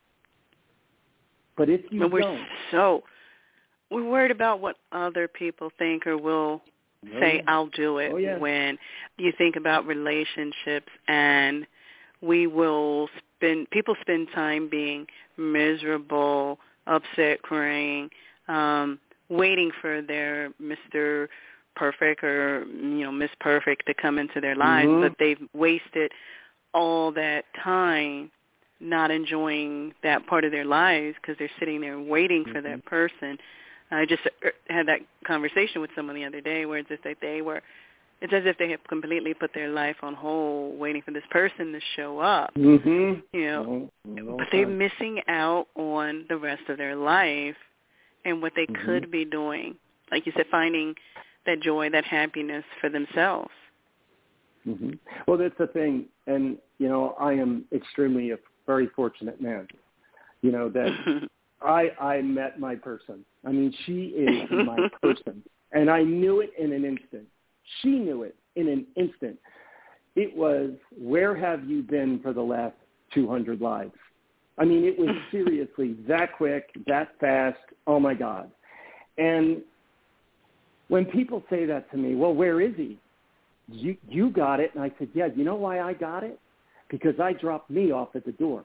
But if you and we're don't. So we're worried about what other people think or will oh, say, yeah. I'll do it. Oh, yeah. When you think about relationships, and we will spend, people spend time being miserable, upset, crying, um, waiting for their Mister Perfect or, you know, Miss Perfect to come into their lives, mm-hmm. but they've wasted all that time not enjoying that part of their lives because they're sitting there waiting mm-hmm. for that person. I just had that conversation with someone the other day where it's just like they were, it's as if they have completely put their life on hold waiting for this person to show up, mm-hmm. you know, mm-hmm. but they're missing out on the rest of their life and what they mm-hmm. could be doing. Like you said, finding that joy, that happiness for themselves. Mm-hmm. Well, that's the thing. And, you know, I am extremely a very fortunate man, you know, that I, I met my person. I mean, she is my person. And I knew it in an instant. She knew it in an instant. It was, where have you been for the last two hundred lives? I mean, it was seriously that quick, that fast. Oh, my God. And when people say that to me, well, where is he? You, you got it. And I said, yeah, you know why I got it? Because I dropped me off at the door.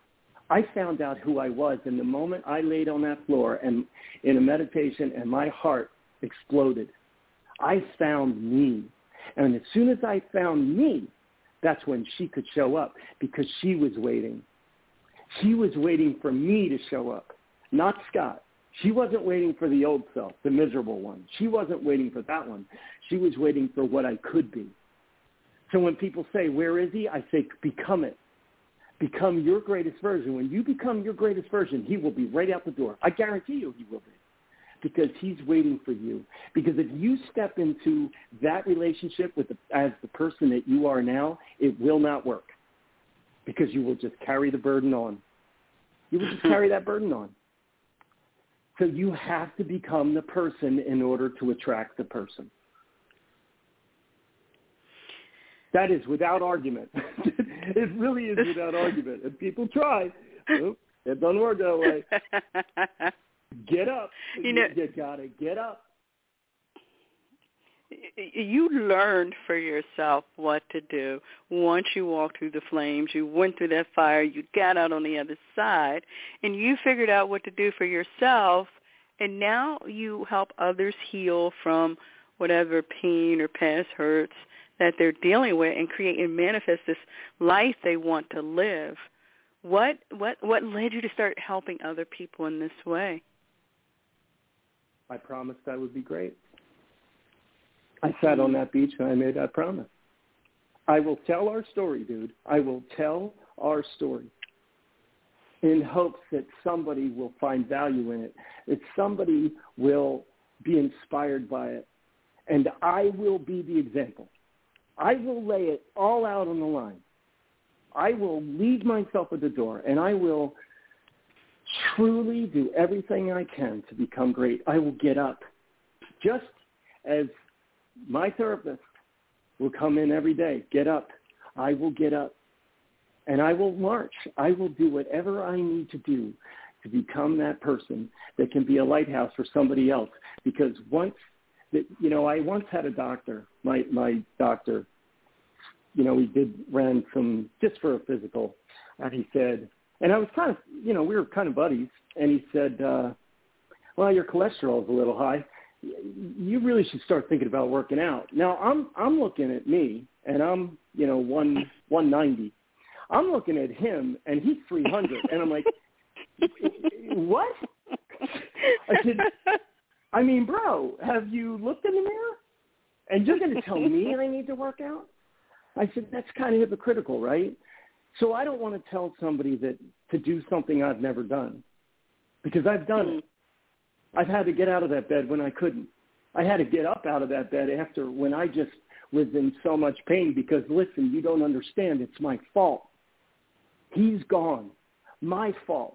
I found out who I was, and the moment I laid on that floor and in a meditation and my heart exploded, I found me. And as soon as I found me, that's when she could show up, because she was waiting. She was waiting for me to show up, not Scott. She wasn't waiting for the old self, the miserable one. She wasn't waiting for that one. She was waiting for what I could be. So when people say, where is he? I say, become it. Become your greatest version. When you become your greatest version, he will be right out the door. I guarantee you he will be, because he's waiting for you. Because if you step into that relationship with the, as the person that you are now, it will not work, because you will just carry the burden on. You will just carry that burden on. So you have to become the person in order to attract the person. That is without argument. It really is without argument. And people try. Oh, it doesn't work that way. Get up. You know, you got to get up. You learned for yourself what to do. Once you walked through the flames, you went through that fire, you got out on the other side, and you figured out what to do for yourself, and now you help others heal from whatever pain or past hurts that they're dealing with, and create and manifest this life they want to live. What what what led you to start helping other people in this way? I promised I would be great. I sat on that beach and I made that promise. I will tell our story, dude. I will tell our story in hopes that somebody will find value in it, that somebody will be inspired by it, and I will be the example. I will lay it all out on the line. I will leave myself at the door, and I will truly do everything I can to become great. I will get up, just as my therapist will come in every day. Get up. I will get up, and I will march. I will do whatever I need to do to become that person that can be a lighthouse for somebody else. Because once that, you know, I once had a doctor, my my doctor, you know, we did ran some just for a physical, and he said, and I was kind of, you know, we were kind of buddies, and he said, uh, well, your cholesterol is a little high. You really should start thinking about working out. Now I'm I'm looking at me, and I'm, you know, one one ninety. I'm looking at him, and he's three hundred. And I'm like, what? I said, I mean, bro, have you looked in the mirror? And you're going to tell me I need to work out? I said, that's kind of hypocritical, right? So I don't want to tell somebody that to do something I've never done, because I've done it. I've had to get out of that bed when I couldn't. I had to get up out of that bed after when I just was in so much pain because, listen, you don't understand. It's my fault. He's gone. My fault.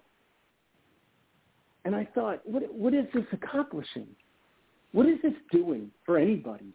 And I thought, what, what is this accomplishing? What is this doing for anybody?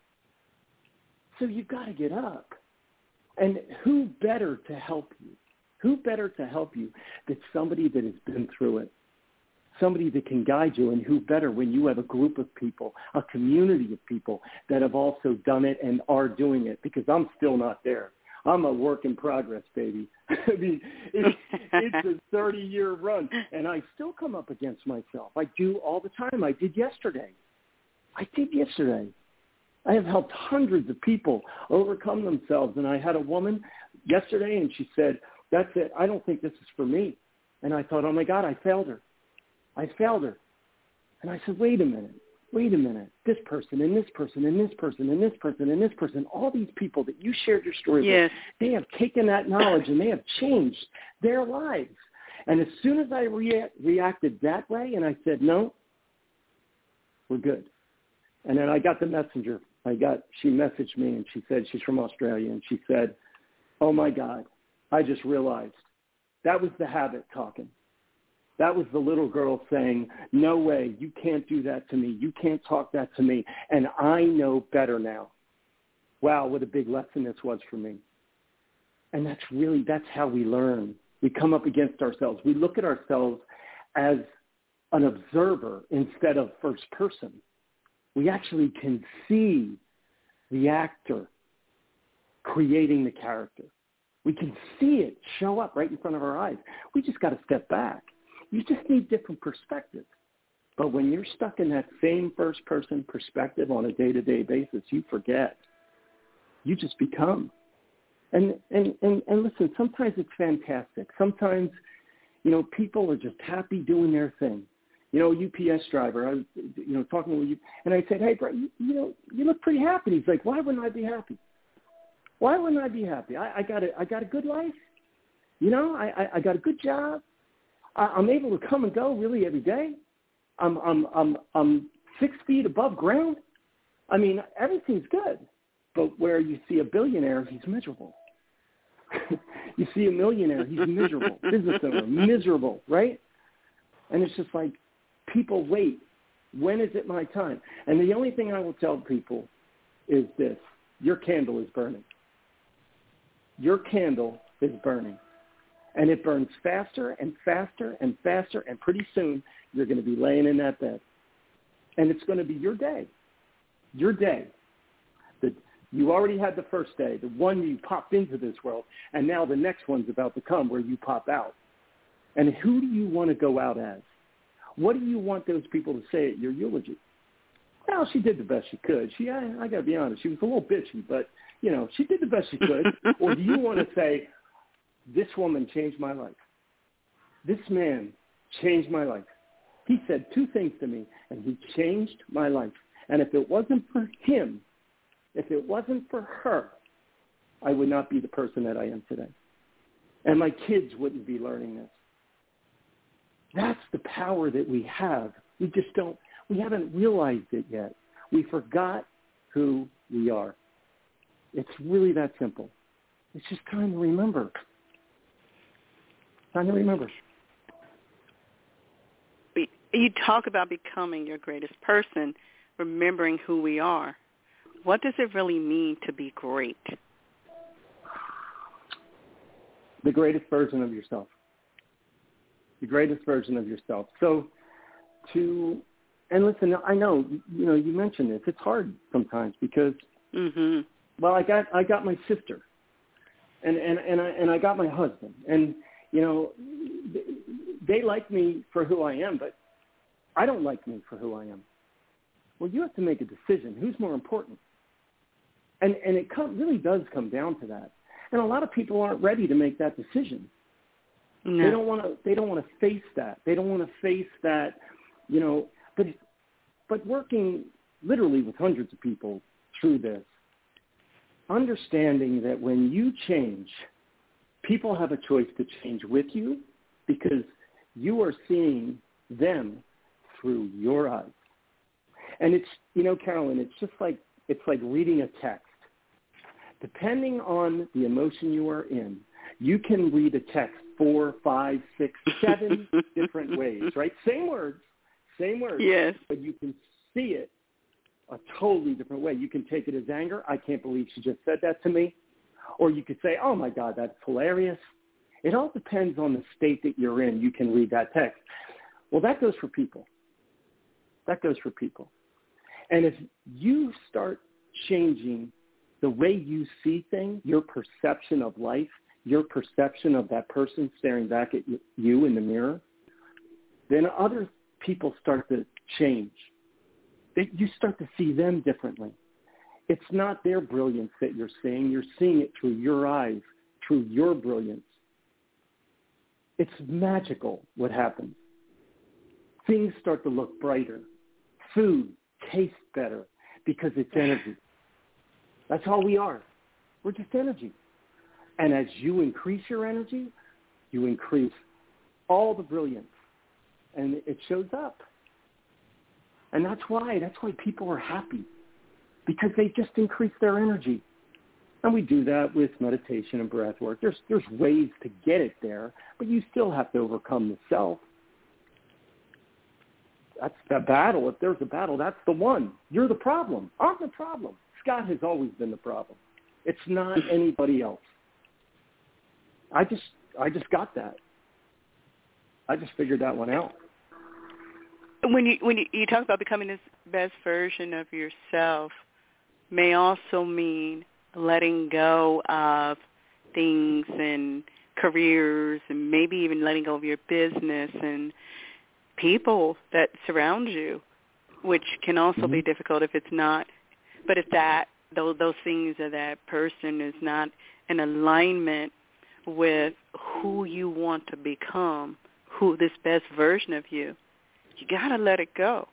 So you've got to get up. And who better to help you? Who better to help you than somebody that has been through it? Somebody that can guide you, and who better when you have a group of people, a community of people that have also done it and are doing it, because I'm still not there. I'm a work in progress, baby. I mean, it's, it's a thirty-year run, and I still come up against myself. I do all the time. I did yesterday. I did yesterday. I have helped hundreds of people overcome themselves, and I had a woman yesterday, and she said, that's it. I don't think this is for me. And I thought, oh, my God, I failed her. I failed her. And I said, wait a minute, wait a minute. This person and this person and this person and this person and this person, all these people that you shared your story yes. with, they have taken that knowledge and they have changed their lives. And as soon as I rea- reacted that way and I said, no, we're good. And then I got the messenger. I got, she messaged me and she said, she's from Australia, and she said, oh, my God, I just realized that was the habit talking. That was the little girl saying, no way, you can't do that to me. You can't talk that to me. And I know better now. Wow, what a big lesson this was for me. And that's really, that's how we learn. We come up against ourselves. We look at ourselves as an observer instead of first person. We actually can see the actor creating the character. We can see it show up right in front of our eyes. We just got to step back. You just need different perspectives. But when you're stuck in that same first-person perspective on a day-to-day basis, you forget. You just become. And, and, and, and listen, sometimes it's fantastic. Sometimes, you know, people are just happy doing their thing. You know, U P S driver, I was, you know, talking with you, and I said, hey, bro, you, you know, you look pretty happy. He's like, why wouldn't I be happy? Why wouldn't I be happy? I, I got a, I got a good life. You know, I, I, I got a good job. I, I'm able to come and go really every day. I'm, I'm, I'm, I'm six feet above ground. I mean, everything's good. But where you see a billionaire, he's miserable. You see a millionaire, he's miserable. Business owner, miserable, right? And it's just like, people wait. When is it my time? And the only thing I will tell people is this: your candle is burning. Your candle is burning. And it burns faster and faster and faster, and pretty soon you're going to be laying in that bed. And it's going to be your day. Your day. The, you already had the first day, the one you popped into this world, and now the next one's about to come where you pop out. And who do you want to go out as? What do you want those people to say at your eulogy? Well, she did the best she could. She, I, I got to be honest, she was a little bitchy, but, you know, she did the best she could. Or do you want to say, this woman changed my life. This man changed my life. He said two things to me, and he changed my life. And if it wasn't for him, if it wasn't for her, I would not be the person that I am today. And my kids wouldn't be learning this. That's the power that we have. We just don't, we haven't realized it yet. We forgot who we are. It's really that simple. It's just time to remember. Time to remember. You talk about becoming your greatest person, remembering who we are. What does it really mean to be great? The greatest version of yourself. The greatest version of yourself. So to, and listen, I know, you know, you mentioned this. It's hard sometimes because, mm-hmm. well, I got, I got my sister and, and, and I, and I got my husband, and, you know, they like me for who I am, but I don't like me for who I am. Well, you have to make a decision. Who's more important? And, and it come, really does come down to that. And a lot of people aren't ready to make that decision. No. They don't want to. They don't want to face that. They don't want to face that. You know. But but working literally with hundreds of people through this, understanding that when you change, people have a choice to change with you because you are seeing them through your eyes. And it's, you know, Carolyn, it's just like, it's like reading a text. Depending on the emotion you are in, you can read a text four, five, six, seven different ways, right? Same words, same words. Yes. But you can see it a totally different way. You can take it as anger. I can't believe she just said that to me. Or you could say, oh, my God, that's hilarious. It all depends on the state that you're in. You can read that text. Well, that goes for people. That goes for people. And if you start changing the way you see things, your perception of life, your perception of that person staring back at you in the mirror, then other people start to change. They, you start to see them differently. It's not their brilliance that you're seeing. You're seeing it through your eyes, through your brilliance. It's magical what happens. Things start to look brighter. Food tastes better because it's energy. That's all we are. We're just energy. And as you increase your energy, you increase all the brilliance. And it shows up. And that's why, that's why people are happy. Because they just increase their energy. And we do that with meditation and breath work. There's, there's ways to get it there, but you still have to overcome the self. That's the battle. If there's a battle, that's the one. You're the problem. I'm the problem. Scott has always been the problem. It's not anybody else. I just, I just got that. I just figured that one out. When you when you, you talk about becoming this best version of yourself, may also mean letting go of things and careers and maybe even letting go of your business and people that surround you, which can also mm-hmm. be difficult if it's not. But if that those, those things or that person is not in alignment with who you want to become, who this best version of you, you gotta let it go.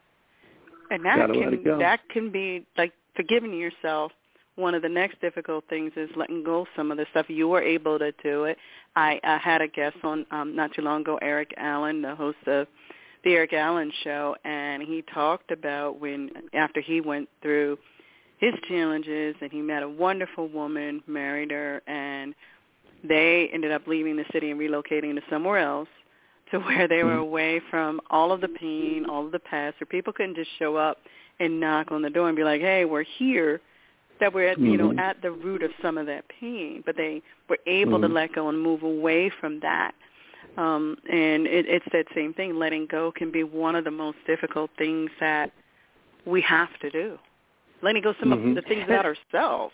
And that gotta can go. that can be like forgiving yourself. One of the next difficult things is letting go of some of the stuff. You were able to do it. I, I had a guest on um, not too long ago, Eric Allen, the host of the Eric Allen Show, and he talked about when after he went through his challenges and he met a wonderful woman, married her, and they ended up leaving the city and relocating to somewhere else, to where they were away from all of the pain, all of the past, where people couldn't just show up and knock on the door and be like, hey, we're here, that we're at, mm-hmm. you know, at the root of some of that pain. But they were able mm-hmm. to let go and move away from that. Um, and it, it's that same thing. Letting go can be one of the most difficult things that we have to do. Letting go of some mm-hmm. of the things about ourselves.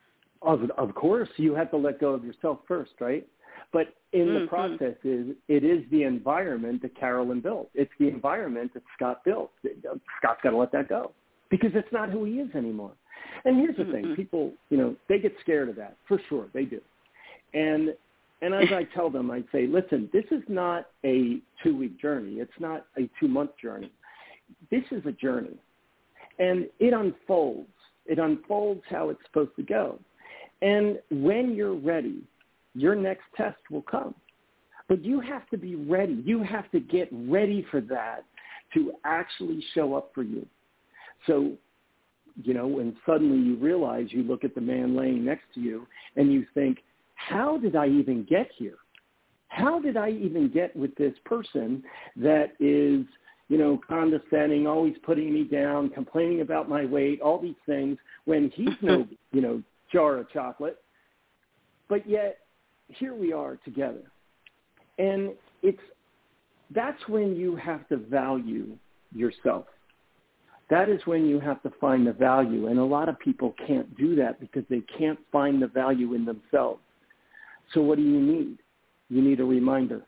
Of, of course, you have to let go of yourself first, right? But in mm-hmm. the process, is it is the environment that Carolyn built. It's the environment that Scott built. Scott's got to let that go because it's not who he is anymore. And here's the mm-hmm. thing. People, you know, they get scared of that. For sure, they do. And and as I tell them, I say, listen, this is not a two-week journey. It's not a two-month journey. This is a journey. And it unfolds. It unfolds how it's supposed to go. And when you're ready, your next test will come. But you have to be ready. You have to get ready for that to actually show up for you. So, you know, when suddenly you realize, you look at the man laying next to you and you think, how did I even get here? How did I even get with this person that is, you know, condescending, always putting me down, complaining about my weight, all these things, when he's no, you know, jar of chocolate. But yet, here we are together. And it's that's when you have to value yourself. That is when you have to find the value. And a lot of people can't do that because they can't find the value in themselves. So what do you need? You need a reminder.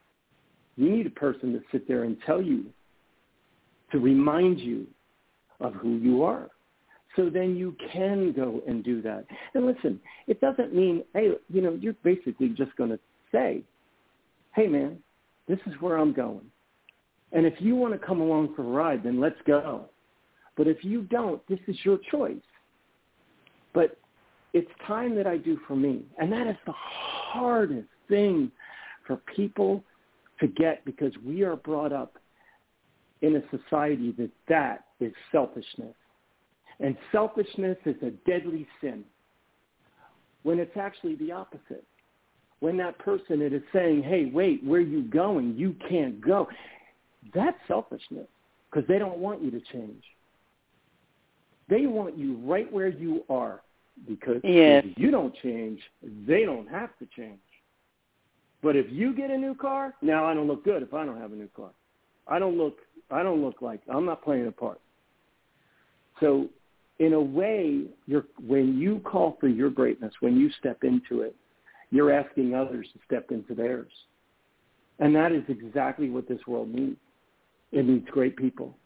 You need a person to sit there and tell you, to remind you of who you are. So then you can go and do that. And listen, it doesn't mean, hey, you know, you're basically just going to say, hey, man, this is where I'm going. And if you want to come along for a ride, then let's go. But if you don't, this is your choice. But it's time that I do for me. And that is the hardest thing for people to get, because we are brought up in a society that that is selfishness. And selfishness is a deadly sin, when it's actually the opposite. When that person that is saying, hey, wait, where you going? You can't go. That's selfishness, because they don't want you to change. They want you right where you are, because yes. if you don't change, they don't have to change. But if you get a new car, now I don't look good if I don't have a new car. I don't look, I don't look like, I'm not playing a part. So in a way, you're, when you call for your greatness, when you step into it, you're asking others to step into theirs. And that is exactly what this world needs. It needs great people.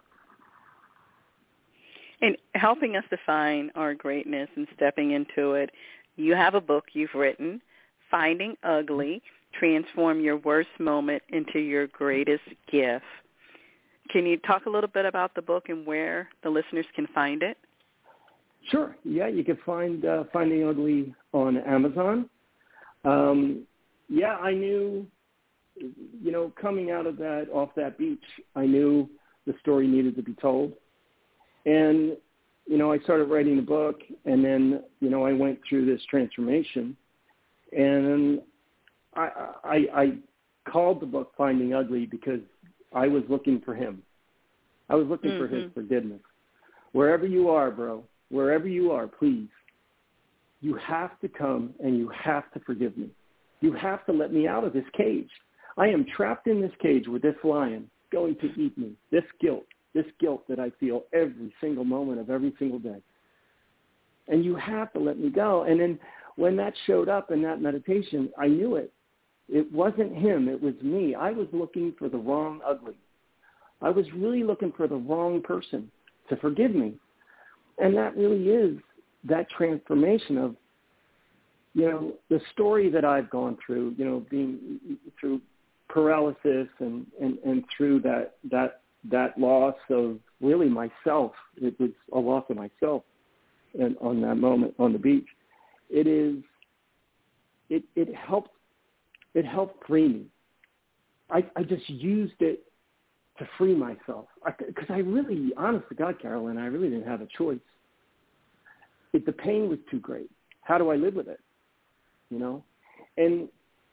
And helping us define our greatness and stepping into it, you have a book you've written, Finding Ugly, Transform Your Worst Moment into Your Greatest Gift. Can you talk a little bit about the book and where the listeners can find it? Sure. Yeah, you can find uh, Finding Ugly on Amazon. Um, yeah, I knew, you know, coming out of that, off that beach, I knew the story needed to be told. And, you know, I started writing the book, and then, you know, I went through this transformation. And I, I, I called the book Finding Ugly because I was looking for him. I was looking mm-hmm. for his forgiveness. Wherever you are, bro, wherever you are, please, you have to come and you have to forgive me. You have to let me out of this cage. I am trapped in this cage with this lion going to eat me, this guilt, this guilt that I feel every single moment of every single day. And you have to let me go. And then when that showed up in that meditation, I knew it. It wasn't him. It was me. I was looking for the wrong ugly. I was really looking for the wrong person to forgive me. And that really is that transformation of, you know, the story that I've gone through, you know, being through paralysis and, and, and through that, that, that loss of really myself. It was a loss of myself and on that moment on the beach. It is, it, it helped, it helped free me. I, I just used it to free myself. Because I, I really, honest to God, Carolyn, I really didn't have a choice. It, the pain was too great. How do I live with it? You know? And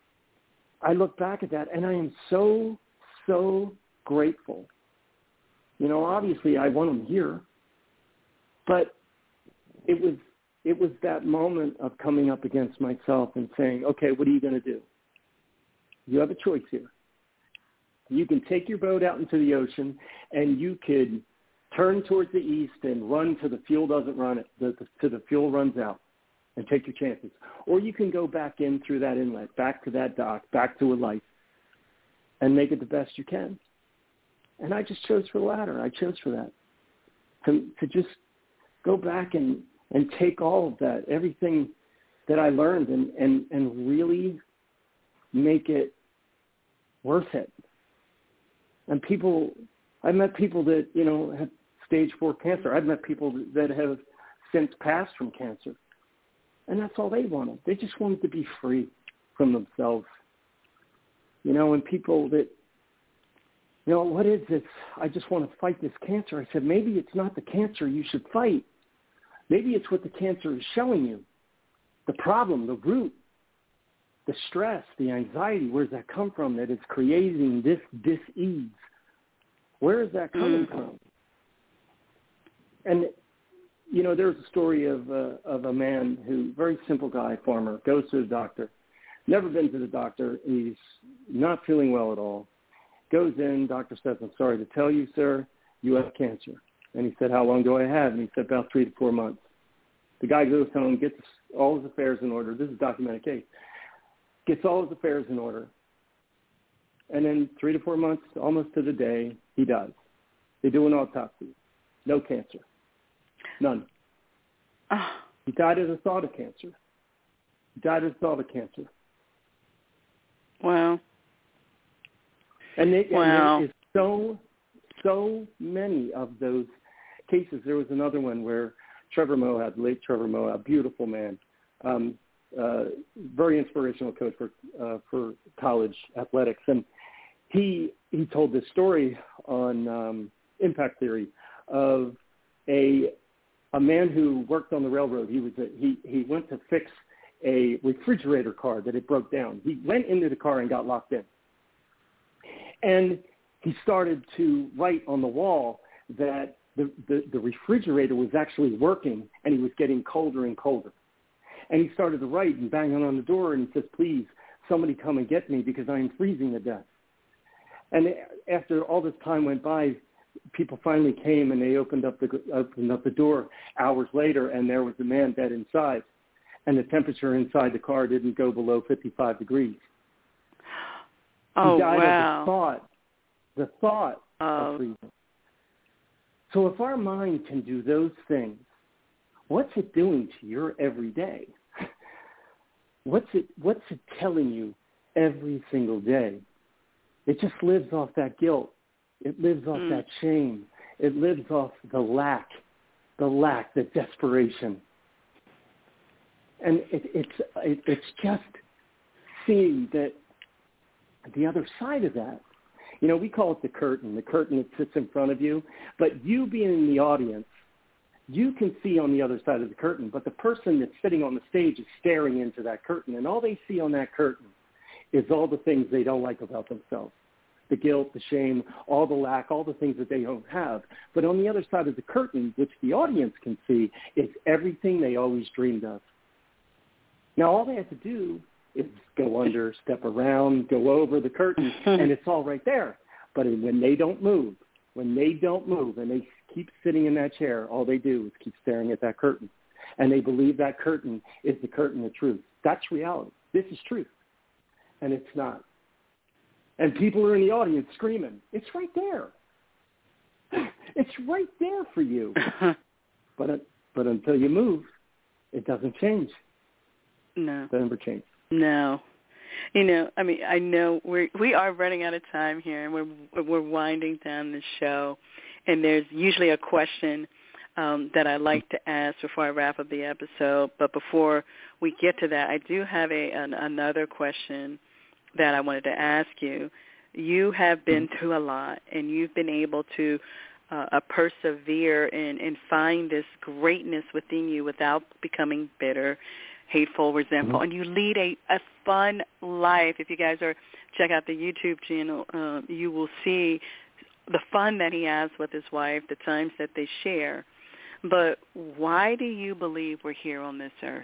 I look back at that, and I am so, so grateful. You know, obviously I want him here, but it was it was that moment of coming up against myself and saying, okay, what are you going to do? You have a choice here. You can take your boat out into the ocean, and you could turn towards the east and run till the fuel doesn't run it, the, the, till the fuel runs out, and take your chances. Or you can go back in through that inlet, back to that dock, back to a life, and make it the best you can. And I just chose for the latter. I chose for that, to to just go back and, and take all of that, everything that I learned, and, and, and really make it worth it. And people, I've met people that, you know, have stage four cancer. I've met people that have since passed from cancer. And that's all they wanted. They just wanted to be free from themselves. You know, and people that, you know, what is this? I just want to fight this cancer. I said, maybe it's not the cancer you should fight. Maybe it's what the cancer is showing you. The problem, the root, the stress, the anxiety, where does that come from that is creating this dis-ease? Where is that coming mm. from? And, you know, there's a story of, uh, of a man who, very simple guy, farmer, goes to the doctor, never been to the doctor. He's not feeling well at all. Goes in, doctor says, I'm sorry to tell you, sir, you have cancer. And he said, how long do I have? And he said, about three to four months. The guy goes home, gets all his affairs in order. This is a documented case. Gets all his affairs in order. And then three to four months, almost to the day, he dies. They do an autopsy. No cancer. None. Oh. He died as a thought of cancer. He died as a thought of cancer. Wow. And, it, wow. and there is so, so many of those cases. There was another one where Trevor Moawad, late Trevor Moawad, beautiful man, um, uh, very inspirational coach for uh, for college athletics, and he he told this story on um, Impact Theory of a a man who worked on the railroad. He was a, he he went to fix a refrigerator car that it broke down. He went into the car and got locked in, and he started to write on the wall that the, the, the refrigerator was actually working, and he was getting colder and colder. And he started to write and banging on the door, and he says, please, somebody come and get me because I am freezing to death. And after all this time went by, people finally came, and they opened up the opened up the door hours later, and there was a man dead inside. And the temperature inside the car didn't go below fifty-five degrees. Oh, he died wow. of the thought, the thought uh, of freezing. So if our mind can do those things, what's it doing to your everyday? What's it, what's it telling you every single day? It just lives off that guilt. It lives off mm. that shame. It lives off the lack, the lack, the desperation. And it, it's, it, it's just seeing that the other side of that. You know, we call it the curtain, the curtain that sits in front of you. But you being in the audience, you can see on the other side of the curtain, but the person that's sitting on the stage is staring into that curtain, and all they see on that curtain is all the things they don't like about themselves, the guilt, the shame, all the lack, all the things that they don't have. But on the other side of the curtain, which the audience can see, is everything they always dreamed of. Now, all they have to do is go under, step around, go over the curtain, and it's all right there. But when they don't move, when they don't move and they keep sitting in that chair, all they do is keep staring at that curtain. And they believe that curtain is the curtain of truth. That's reality. This is truth. And it's not. And people are in the audience screaming, it's right there. It's right there for you. but but until you move, it doesn't change. No. It doesn't ever change. No. You know, I mean, I know we we are running out of time here, and we're we're winding down the show. And there's usually a question um, that I like to ask before I wrap up the episode. But before we get to that, I do have a an, another question that I wanted to ask you. You have been through a lot, and you've been able to uh, uh, persevere and, and find this greatness within you without becoming bitter, hateful, resentful, mm-hmm. and you lead a, a fun life. If you guys are check out the YouTube channel, uh, you will see the fun that he has with his wife, the times that they share. But why do you believe we're here on this earth?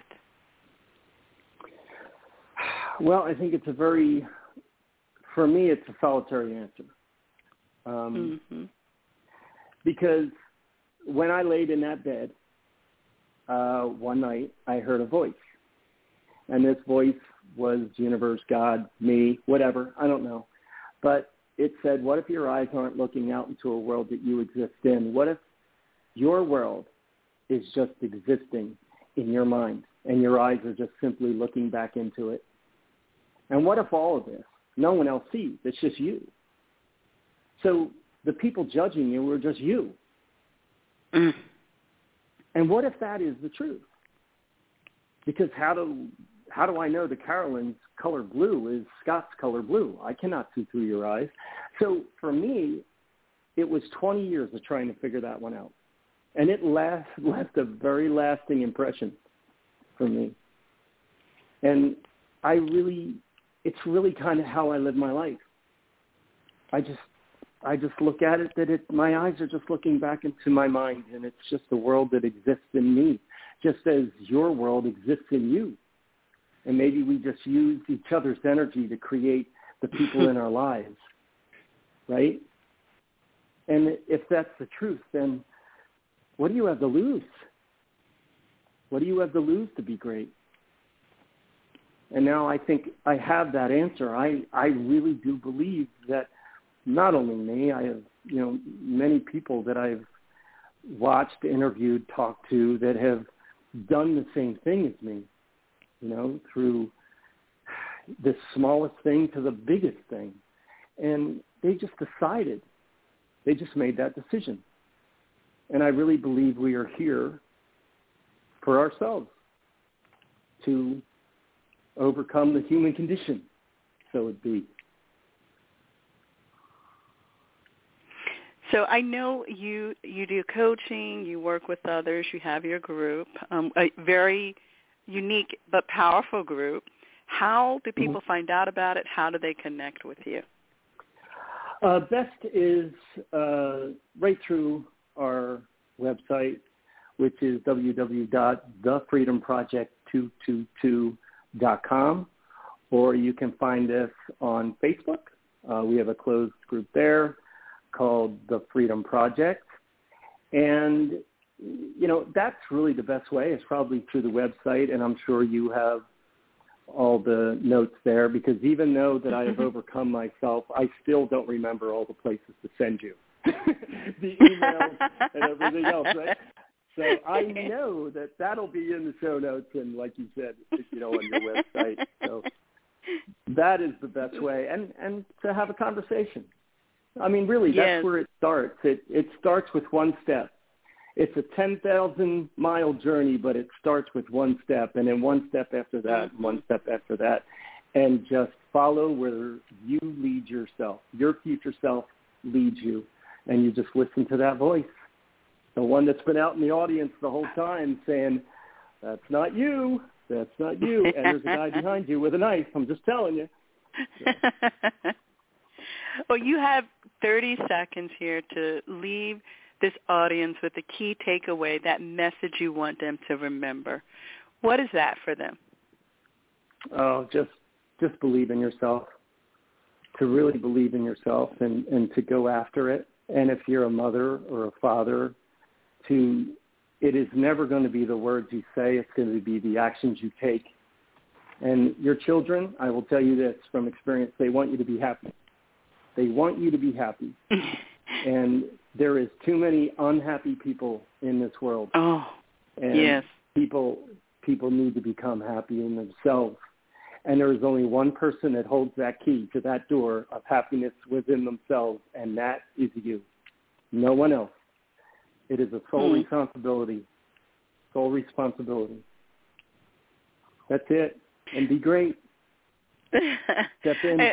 Well, I think it's a very, for me, it's a solitary answer. Um, mm-hmm. Because when I laid in that bed, uh, one night I heard a voice. And this voice was the universe, God, me, whatever, I don't know. But it said, what if your eyes aren't looking out into a world that you exist in? What if your world is just existing in your mind and your eyes are just simply looking back into it? And what if all of this, no one else sees, it's just you? So the people judging you are just you. Mm. And what if that is the truth? Because how do how do I know that Carolyn's color blue is Scott's color blue? I cannot see through your eyes. So for me, it was twenty years of trying to figure that one out. And it last, left a very lasting impression for me. And I really, it's really kind of how I live my life. I just, I just look at it that it, my eyes are just looking back into my mind, and it's just the world that exists in me, just as your world exists in you. And maybe we just use each other's energy to create the people in our lives, right? And if that's the truth, then what do you have to lose? What do you have to lose to be great? And now I think I have that answer. I, I really do believe that not only me, I have, you know, many people that I've watched, interviewed, talked to that have done the same thing as me, you know, through the smallest thing to the biggest thing. And they just decided, they just made that decision. And I really believe we are here for ourselves to overcome the human condition, so it be. So I know you you do coaching, you work with others, you have your group, um, a very unique but powerful group. How do people mm-hmm. find out about it? How do they connect with you? Uh, best is uh, right through our website, which is w w w dot the freedom project two two two dot com, or you can find us on Facebook. Uh, we have a closed group there called The Freedom Project. And, you know, that's really the best way. It's probably through the website, and I'm sure you have all the notes there, because even though that I have overcome myself, I still don't remember all the places to send you. The emails and everything else, right? So I know that that'll be in the show notes and, like you said, you know, on your website. So that is the best way, and, and to have a conversation. I mean, really, that's yes. where it starts. It it starts with one step. It's a ten thousand mile journey, but it starts with one step, and then one step after that, mm-hmm. one step after that, and just follow where you lead yourself. Your future self leads you, and you just listen to that voice, the one that's been out in the audience the whole time saying, that's not you, that's not you, and there's a guy behind you with a knife. I'm just telling you. So. Well, you have thirty seconds here to leave this audience with the key takeaway, that message you want them to remember. What is that for them? Oh, just just believe in yourself, to really believe in yourself and, and to go after it. And if you're a mother or a father, to it is never going to be the words you say, it's going to be the actions you take. And your children, I will tell you this from experience, they want you to be happy. They want you to be happy. And there is too many unhappy people in this world. Oh, and yes. People, people need to become happy in themselves. And there is only one person that holds that key to that door of happiness within themselves, and that is you. No one else. It is a sole hmm. responsibility. Sole responsibility. That's it. And be great. Step in.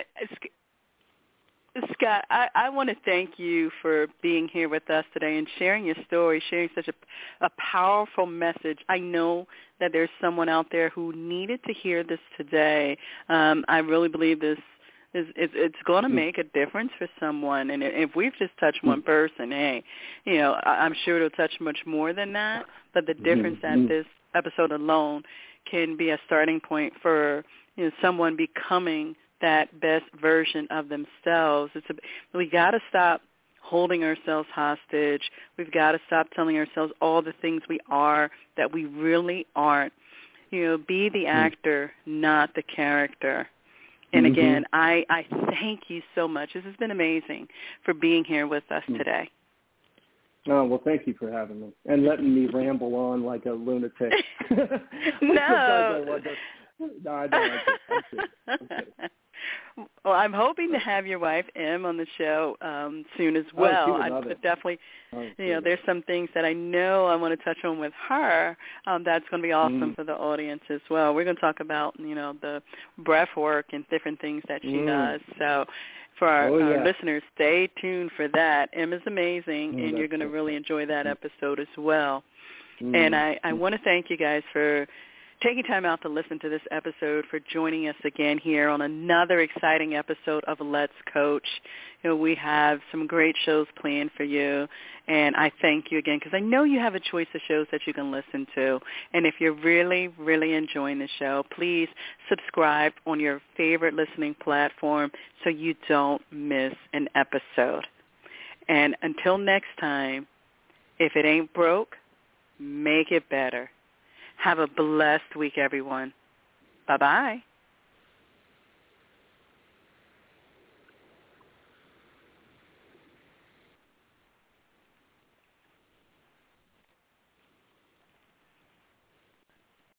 Scott, I, I want to thank you for being here with us today and sharing your story, sharing such a, a powerful message. I know that there's someone out there who needed to hear this today. Um, I really believe this is it's, it's going to make a difference for someone. And if we've just touched one person, hey, you know, I'm sure it'll touch much more than that. But the difference that this episode alone can be a starting point for, you know, someone becoming that best version of themselves. It's a, we got to stop holding ourselves hostage. We've got to stop telling ourselves all the things we are that we really aren't. You know, be the actor, not the character. And mm-hmm. again, I, I thank you so much. This has been amazing for being here with us mm-hmm. today. Oh, well, thank you for having me and letting me ramble on like a lunatic. No. No, I don't like it. I'm kidding. I'm kidding. Well, I'm hoping to have your wife, Em, on the show um, soon as well. Oh, I would definitely, oh, you know, there's some things that I know I want to touch on with her. Um, that's going to be awesome mm. for the audience as well. We're going to talk about, you know, the breath work and different things that she mm. does. So for our, oh, yeah. our listeners, stay tuned for that. Em is amazing, mm, and you're going to cool. really enjoy that episode as well. Mm. And I, I want to thank you guys for taking time out to listen to this episode, for joining us again here on another exciting episode of Let's Coach. You know, we have some great shows planned for you, and I thank you again because I know you have a choice of shows that you can listen to. And if you're really, really enjoying the show, please subscribe on your favorite listening platform so you don't miss an episode. And until next time, if it ain't broke, make it better. Have a blessed week, everyone. Bye-bye.